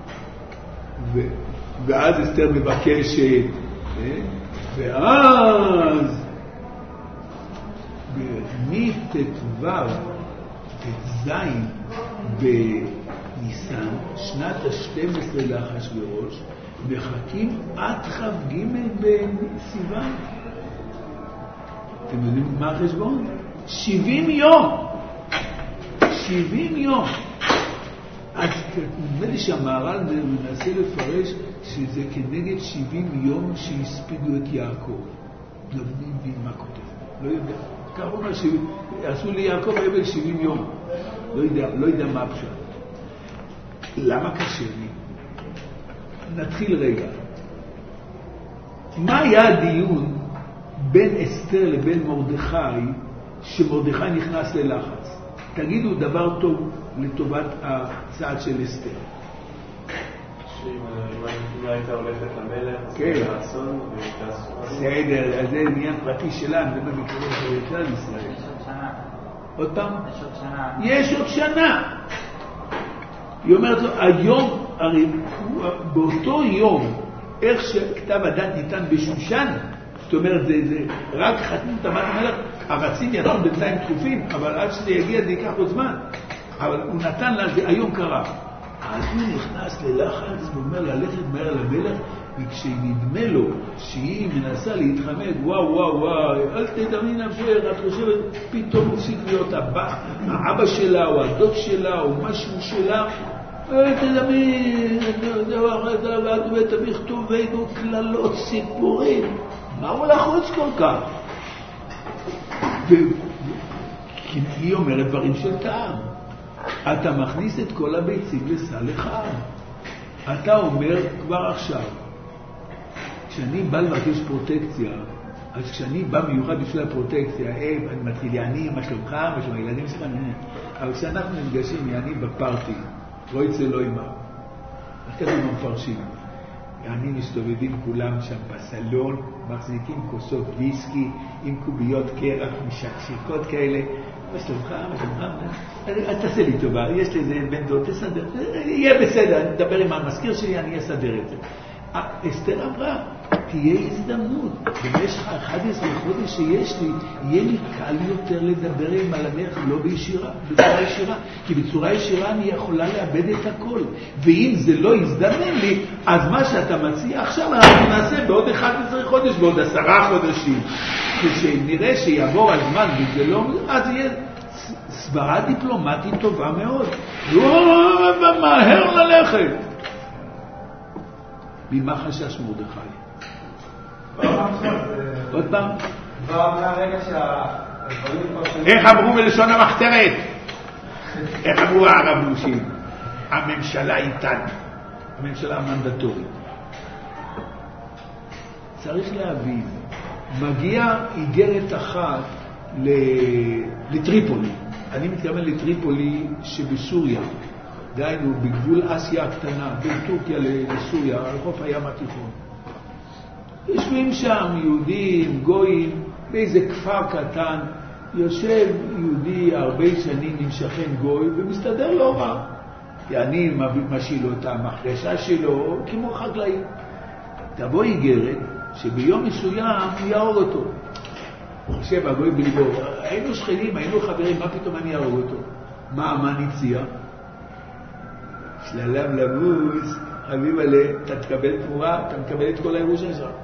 ואז אסתר מבקשת, ואז מט"ו ט"ז בניסן, שנת ה-שתים עשרה לאחשוורוש, מחכים עד כ"ג בסיוון. אתם יודעים מה החשבון? שבעים יום. שבעים יום. אז נדמה לי שהמהר"ל מנסה לפרש שזה כנגד שבעים יום שהספידו את יעקב. לא יודעים מה כותב. לא יודע. כך אומר שעשו לי יעקב אבל שבעים יום. לא יודע, לא יודע מה הפשט. למה קשה לי? נתחיל רגע. מה היה הדיון בין אסתר לבין מרדכי שמרדכי נכנס ללחץ? תגידו דבר טוב לטובת הצעד של אסתר. שאם הייתה הולכת למלך, כן. זה האסון ותעשו. בסדר, אז זה עניין פרטי שלה, זה במקרה של כלל ישראל. יש עוד שנה. עוד פעם? יש עוד שנה. יש עוד שנה. היא אומרת לו, היום, הרי באותו יום, איך שכתב הדת ניתן בשושן, זאת אומרת, זה, זה רק חתנו תמת המלך, הרצים ידעו בינתיים תקופים, אבל עד שזה יגיע זה ייקח עוד זמן. אבל הוא נתן לה, זה היום קרה. אז הוא נכנס ללחץ, הוא אומר ללכת מהר למלך, וכשנדמה לו שהיא מנסה להתחמד, וואו וואו וואו, אל תדמי נפשך, את חושבת, פתאום מפסיק להיות הבא, האבא שלה או הדוד שלה או משהו שלה, אל תדמי, ותביך טובנו כללות סיפורים, מה הוא לחוץ כל כך? והיא אומרת דברים של טעם. אתה מכניס את כל הביצים לסל אחד. אתה אומר כבר עכשיו, כשאני בא לבקש פרוטקציה, אז כשאני בא מיוחד בשביל הפרוטקציה, אה, אני מתחיל, יעני, מה שלומך, מה שלום, הילדים שלך, אבל כשאנחנו נפגשים, יעני בפארטי, לא יצא לא אימה. אז ככה מפרשים. יעני מסתובבים כולם שם בסלון, מחזיקים כוסות ויסקי, עם קוביות קרח, משקשיקות כאלה, מה שלומך, מה שלומך, אל תעשה לי טובה, יש לי איזה בן דוד, תסדר, יהיה בסדר, אני אדבר עם המזכיר שלי, אני אסדר את זה. אסתר אמרה, תהיה הזדמנות, במשך אחד עשר חודש שיש לי, יהיה לי קל יותר לדבר עם המלך, לא בישירה, בצורה ישירה, כי בצורה ישירה אני יכולה לאבד את הכל, ואם זה לא יזדמן לי, אז מה שאתה מציע עכשיו אנחנו נעשה בעוד אחד עשר חודש, בעוד עשרה חודשים, כשנראה שיעבור הזמן וזה לא, אז יהיה סברה דיפלומטית טובה מאוד, ומהר ללכת. ממה חשש מרדכי? עוד פעם? כבר מהרגע שהדברים כבר... איך אמרו בלשון המחתרת? איך אמרו הרבושים? הממשלה איתן, הממשלה המנדטורית. צריך להבין, מגיע איגרת אחת לטריפולי, אני מתכוון לטריפולי שבסוריה, דהיינו בגבול אסיה הקטנה, בין טורקיה לסוריה, על חוף הים התיכון. יושבים שם יהודים, גויים, באיזה כפר קטן, יושב יהודי הרבה שנים עם שכן גוי ומסתדר לא רע. אני משיל לו את המחרשה שלו כמו חקלאי. תבוא איגרת שביום מסוים הוא יהרוג אותו. חושב הגוי בלבו, היינו שכנים, היינו חברים, מה פתאום אני יהרוג אותו? מה המן הציע? שללם לבוס, חביב עלי, אתה תקבל תמורה, אתה מקבל את כל הירושה שלך.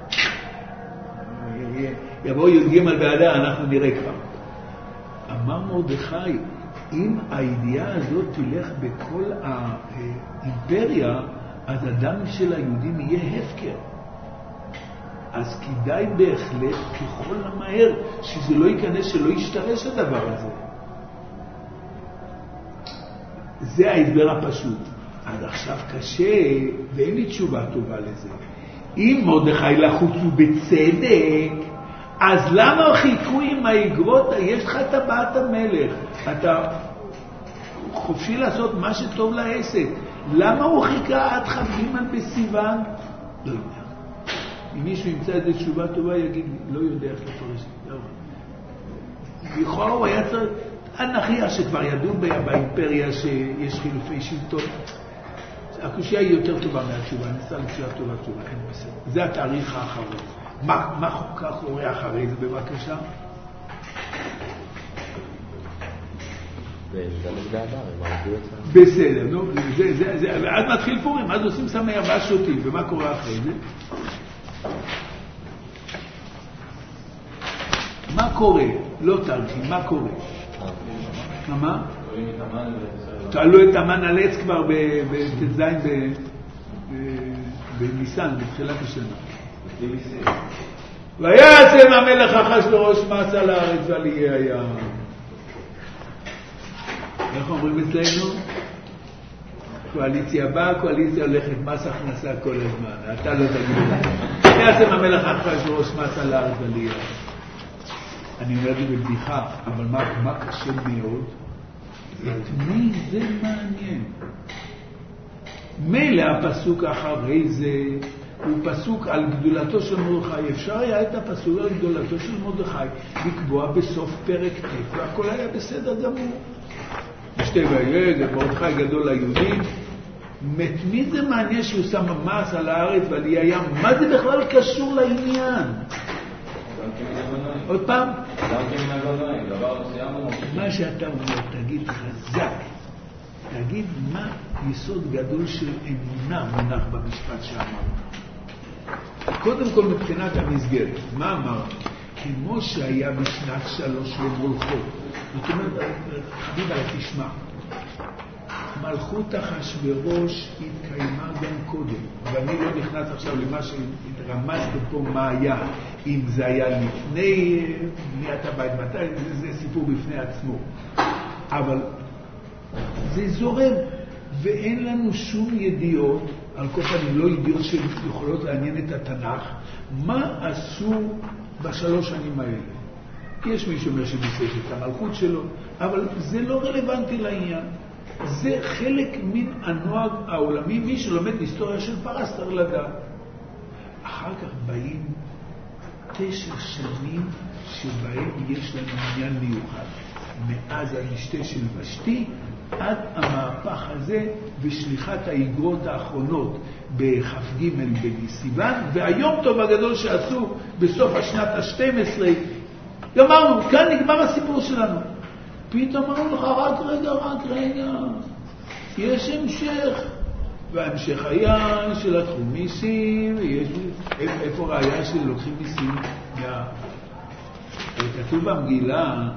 יבואו י"ג באדר, אנחנו נראה כבר. אמר מרדכי, אם הידיעה הזאת תלך בכל האימפריה, אז הדם של היהודים יהיה הפקר. אז כדאי בהחלט ככל המהר שזה לא ייכנס, שלא ישתרש הדבר הזה. זה ההסבר הפשוט. עד עכשיו קשה, ואין לי תשובה טובה לזה. אם מרדכי לחוץ ובצדק, אז למה חיכו עם האגרות? יש לך טבעת המלך, אתה חופשי לעשות מה שטוב לעסק. למה הוא חיכה עד חגים בסיוון? לא יודע. אם מישהו ימצא איזו תשובה טובה, יגיד לי, לא יודע איך לפרש את זה. לכאורה הוא היה צריך, הנחייה שכבר ידעו באימפריה שיש חילופי שלטון. הקושיה היא יותר טובה מהתשובה, ניסה לתשובה טובה טובה, אין בסדר. זה התאריך האחרון. מה, מה כך קורה אחרי זה, בבקשה? בסדר, נו, זה, זה, זה, ועד מתחיל פורים, אז עושים סמי ארבעה שוטים, ומה קורה אחרי זה? מה קורה? לא תאריכים, מה קורה? מה? מה? תעלו את המן על עץ כבר בתזין בניסן, בתחילת השנה. ויעצם המלך אחשוורוש מס על הארץ ועל איי הים. איך אומרים אצלנו? קואליציה באה, קואליציה הולכת, מס הכנסה כל הזמן. אתה לא תגיד לך. ויעצם המלך אחשוורוש מס על הארץ ועל איי הים. אני אומר לי בבדיחה, אבל מה, מה קשה מאוד? את מי זה מעניין? מילא הפסוק אחרי זה הוא פסוק על גדולתו של מרדכי. אפשר היה את הפסוק על גדולתו של מרדכי לקבוע בסוף פרק ט' והכל היה בסדר גמור. משתה ויגד, מרדכי גדול ליהודים. את מי זה מעניין שהוא שם מס על הארץ ועל איי הים? מה זה בכלל קשור לעניין? עוד פעם? מה שאתה אומר, תגיד חזק, תגיד מה יסוד גדול של אמונה מונח במשפט שאמרנו. קודם כל מבחינת המסגרת, מה אמר? כמו שהיה בשנת שלוש למולכות. זאת אומרת, חביבה, תשמע, מלכות אחשוורוש התקיימה גם קודם, ואני לא נכנס עכשיו למה שהתרמזת פה מה היה, אם זה היה לפני בניית הבית, מתי, זה, זה סיפור בפני עצמו. אבל זה זורם, ואין לנו שום ידיעות, על כל פנים לא ידיעות שיכולות לעניין את התנ"ך, מה עשו בשלוש שנים האלה. יש מי שאומר שביסס את המלכות שלו, אבל זה לא רלוונטי לעניין. זה חלק מן הנוהג העולמי, מי שלומד היסטוריה של פרס צריך לדעת. אחר כך באים תשע שנים שבהם יש לנו עניין מיוחד. מאז המשתה של ושתי עד המהפך הזה ושליחת האגרות האחרונות בכ"ג בסיוון, והיום טוב הגדול שעשו בסוף השנת ה-שתים עשרה. אמרנו, כאן נגמר הסיפור שלנו. פתאום אמרנו לך, רק רגע, רק רגע, יש המשך, וההמשך היה שלקחו מיסים, ויש, איפה ראיה שלוקחים מיסים? כתוב במגילה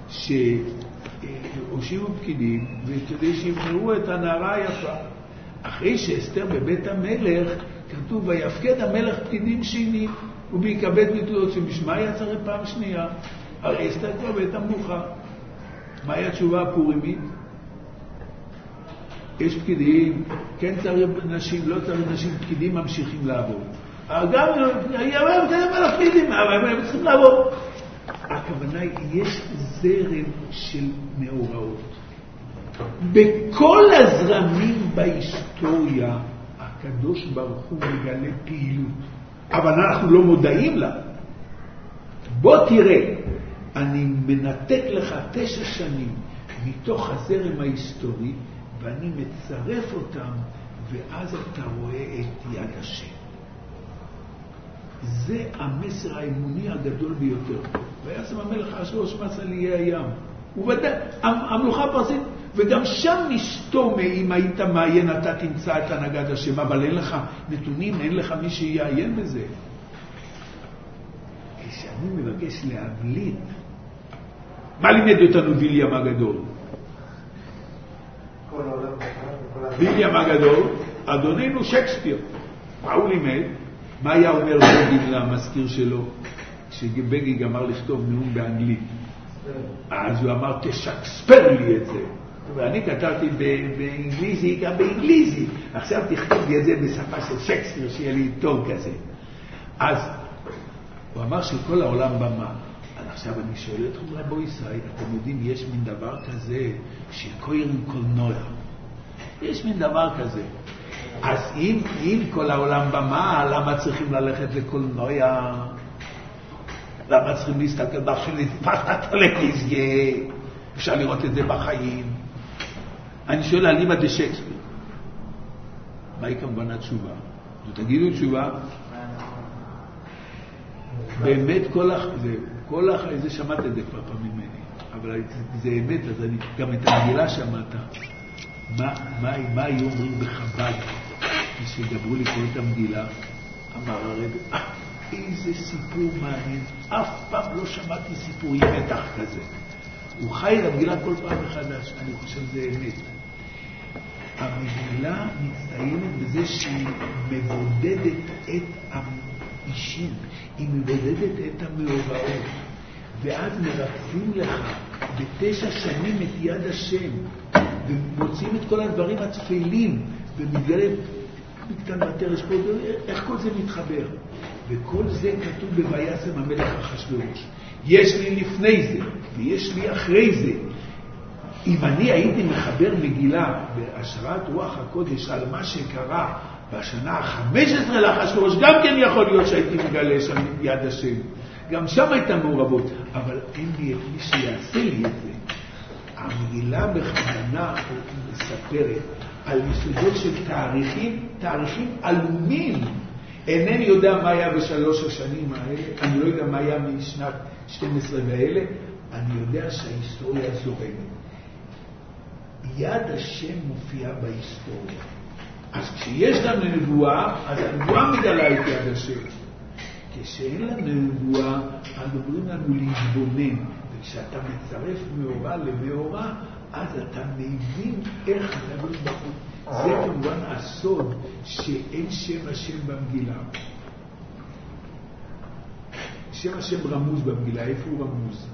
שהושיבו פקידים, וכדי שיבחרו את הנערה היפה. אחרי שאסתר בבית המלך, כתוב, ויפקד המלך פקידים שני, וביקבד מתויות שבשמה יצא פעם שנייה, הרי אסתר כבר בית המלוכה. מהי התשובה הפורימית? יש פקידים, כן צריך נשים, לא צריך נשים, פקידים ממשיכים לעבוד. גם הם מלאכידים, אבל הם צריכים לעבור. הכוונה היא, יש זרם של מאורעות. בכל הזרמים בהיסטוריה, הקדוש ברוך הוא מגלה פעילות, אבל אנחנו לא מודעים לה. בוא תראה, אני מנתק לך תשע שנים מתוך הזרם ההיסטורי, ואני מצרף אותם, ואז אתה רואה את יד השם. זה המסר האמוני הגדול ביותר. ויעשם המלך אחשוורוש מצא לאיי הים. ובוודאי, המלוכה הפרסית, וגם שם נסתום, אם היית מעיין, אתה תמצא את הנהגת השם, אבל אין לך נתונים, אין לך מי שיעיין בזה. כשאני מבקש להבליט, מה לימד אותנו ויליאם הגדול? ויליאם הגדול, אדוננו שייקספיר. מה הוא לימד? מה היה אומר בגין למזכיר שלו, כשבגין גמר לכתוב נאום באנגלית? אז הוא אמר, תשקספר לי את זה. ואני כתבתי באנגליזי, גם באנגליזי. עכשיו תכתוב לי את זה בשפה של שייקספיר, שיהיה לי טוב כזה. אז הוא אמר שכל העולם במה. עכשיו אני שואל אתכם, רבו ישראל, אתם יודעים, יש מין דבר כזה שקוראים קולנוע. יש מין דבר כזה. אז אם, אם כל העולם במה, למה צריכים ללכת לקולנוע? למה צריכים להסתכל באחר נתפס הטלוויזיה? אפשר לראות את זה בחיים. אני שואל על אימא דה שייקספיר. מהי כמובן התשובה? תגידו תשובה. באמת כל אח... זה, כל אח... זה שמעת את זה כבר פעם ממני. אבל זה אמת, אז אני גם את המגילה שמעת. מה, מה, מה היו אומרים בחב"ד? כשדברו לי כל את המגילה, אמר הרב, איזה סיפור מעניין. אף פעם לא שמעתי סיפורי מתח כזה. הוא חי למגילה כל פעם מחדש. אני חושב שזה אמת. המגילה מצטיינת בזה שהיא מבודדת את האישים. היא מבודדת את המאורעות. ואז מרצים לך בתשע שנים את יד השם. ומוצאים את כל הדברים התפילים. ומתגלה בקטן בתרש פה. איך כל זה מתחבר? וכל זה כתוב בויעשם המלך אחשוורוש. יש לי לפני זה, ויש לי אחרי זה. אם אני הייתי מחבר מגילה בהשראת רוח הקודש על מה שקרה בשנה ה-חמש עשרה לאחשוורוש, גם כן יכול להיות שהייתי מגלה שם יד השם. גם שם הייתה מעורבות, אבל אין לי את מי שיעשה לי את זה. המגילה בכוונה מספרת על יסודות של תאריכים, תאריכים עלומים. אינני יודע מה היה בשלוש השנים האלה, אני לא יודע מה היה משנת שתים עשרה ואלה, אני יודע שההיסטוריה זורמת. יד השם מופיעה בהיסטוריה. אז כשיש לנו נבואה, אז הנבואה מגלה את יד השם. כשאין לנו נבואה, אז אומרים לנו להתבונן. וכשאתה מצרף מאורע למאורע, אז אתה מבין איך אתה לא בחוץ. זה כמובן הסוד שאין שם השם במגילה. שם השם רמוז במגילה, איפה הוא רמוז?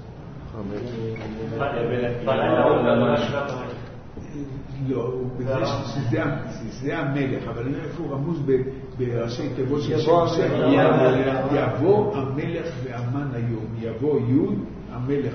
לא, זה המלך, אבל איפה הוא רמוז בראשי תיבות של שם השם? יבוא המלך והמן היום. יבוא יוד, המלך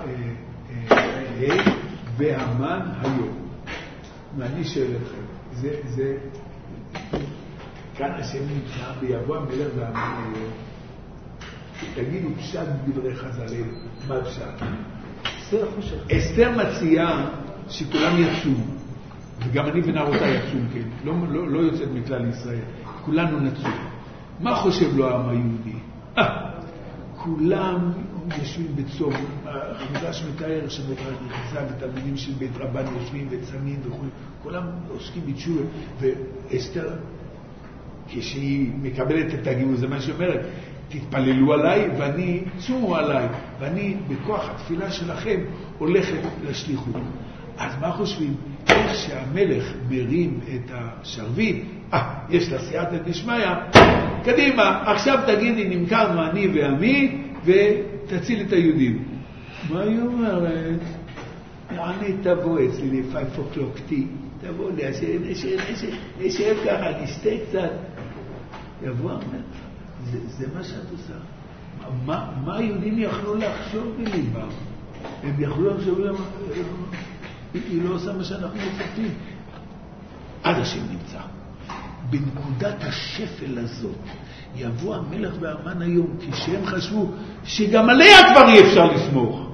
והמן היום. ואני שואל אתכם, זה, זה, כאן השם נמצא ביבוא המלך והמן היום. תגידו פשט בדברי חז"ל, מה פשט? אסתר מציעה שכולם יצאו, וגם אני ונערותה יצאו, כן, לא, לא, לא יוצאת מכלל ישראל, כולנו נצאו. מה חושב לו העם היהודי? אה, כולם יושבים בצום, המדרש מתאר שבית רחיצה ותלמידים של בית רבן יושבים וצמים וכו', כולם עוסקים בתשובה, ואסתר, כשהיא מקבלת את הגיבוש, זה מה שאומרת, תתפללו עליי ואני צומו עליי, ואני בכוח התפילה שלכם הולכת לשליחות. אז מה חושבים? איך שהמלך מרים את השרביט, אה, יש לה סייעתא דשמיא, קדימה, עכשיו תגידי, נמכרנו אני ועמי, ותציל את היהודים. מה היא אומרת? יעני תבוא אצלי ל-five o'clock tea, תבוא לי, נשב ככה, נסתה קצת. יבוא המלך, זה, זה מה שאת עושה. מה, מה היהודים יכלו לחשוב בליבם? הם יכלו לחשוב למה, היא לא עושה מה שאנחנו מצפים. עד השם נמצא. בנקודת השפל הזאת, יבוא המלך והמן היום, כשהם חשבו שגם עליה כבר אי אפשר לסמוך.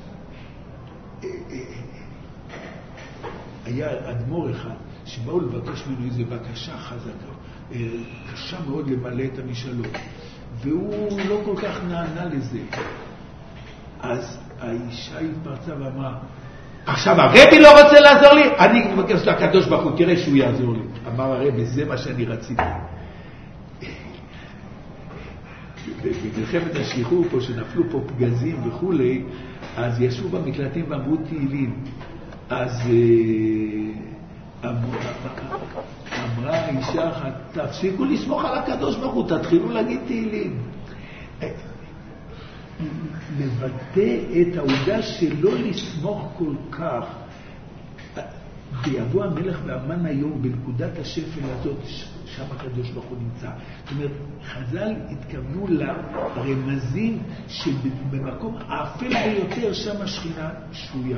היה אדמו"ר אחד שבאו לבקש ממנו איזו בקשה חזקה, קשה מאוד למלא את המשאלות, והוא לא כל כך נענה לזה. אז האישה התפרצה ואמרה, עכשיו הרבי לא רוצה לעזור לי, אני מבקש לקדוש ברוך הוא, תראה שהוא יעזור לי. אמר הרבי, זה מה שאני רציתי. במלחמת השחרור פה, שנפלו פה פגזים וכולי, אז ישבו במקלטים ואמרו תהילים. אז אמרה האישה אחת, תפסיקו לסמוך על הקדוש ברוך הוא, תתחילו להגיד תהילים. לבטא את העובדה שלא לסמוך כל כך. ויבוא המלך והמן היום בנקודת השפל הזאת, שם הקדוש ברוך הוא נמצא. זאת אומרת, חז"ל התכוונו לרמזים שבמקום האפל ביותר שם השכינה שרויה.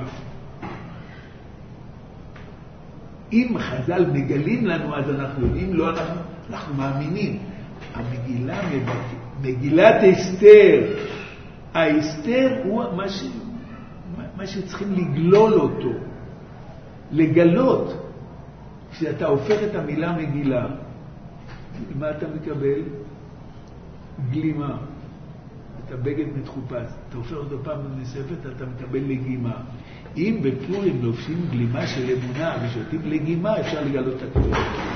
אם חז"ל מגלים לנו, אז אנחנו יודעים, לא אנחנו, אנחנו מאמינים. המגילה מבטאת, מגילת אסתר. האסתר הוא מה, ש... מה שצריכים לגלול אותו, לגלות. כשאתה הופך את המילה מגילה, מה אתה מקבל? גלימה. אתה בגד מתחופש. אתה הופך אותו פעם נוספת, אתה מקבל לגימה. אם בפורים לובשים גלימה של אמונה ושותים לגימה, אפשר לגלות את הקדוש.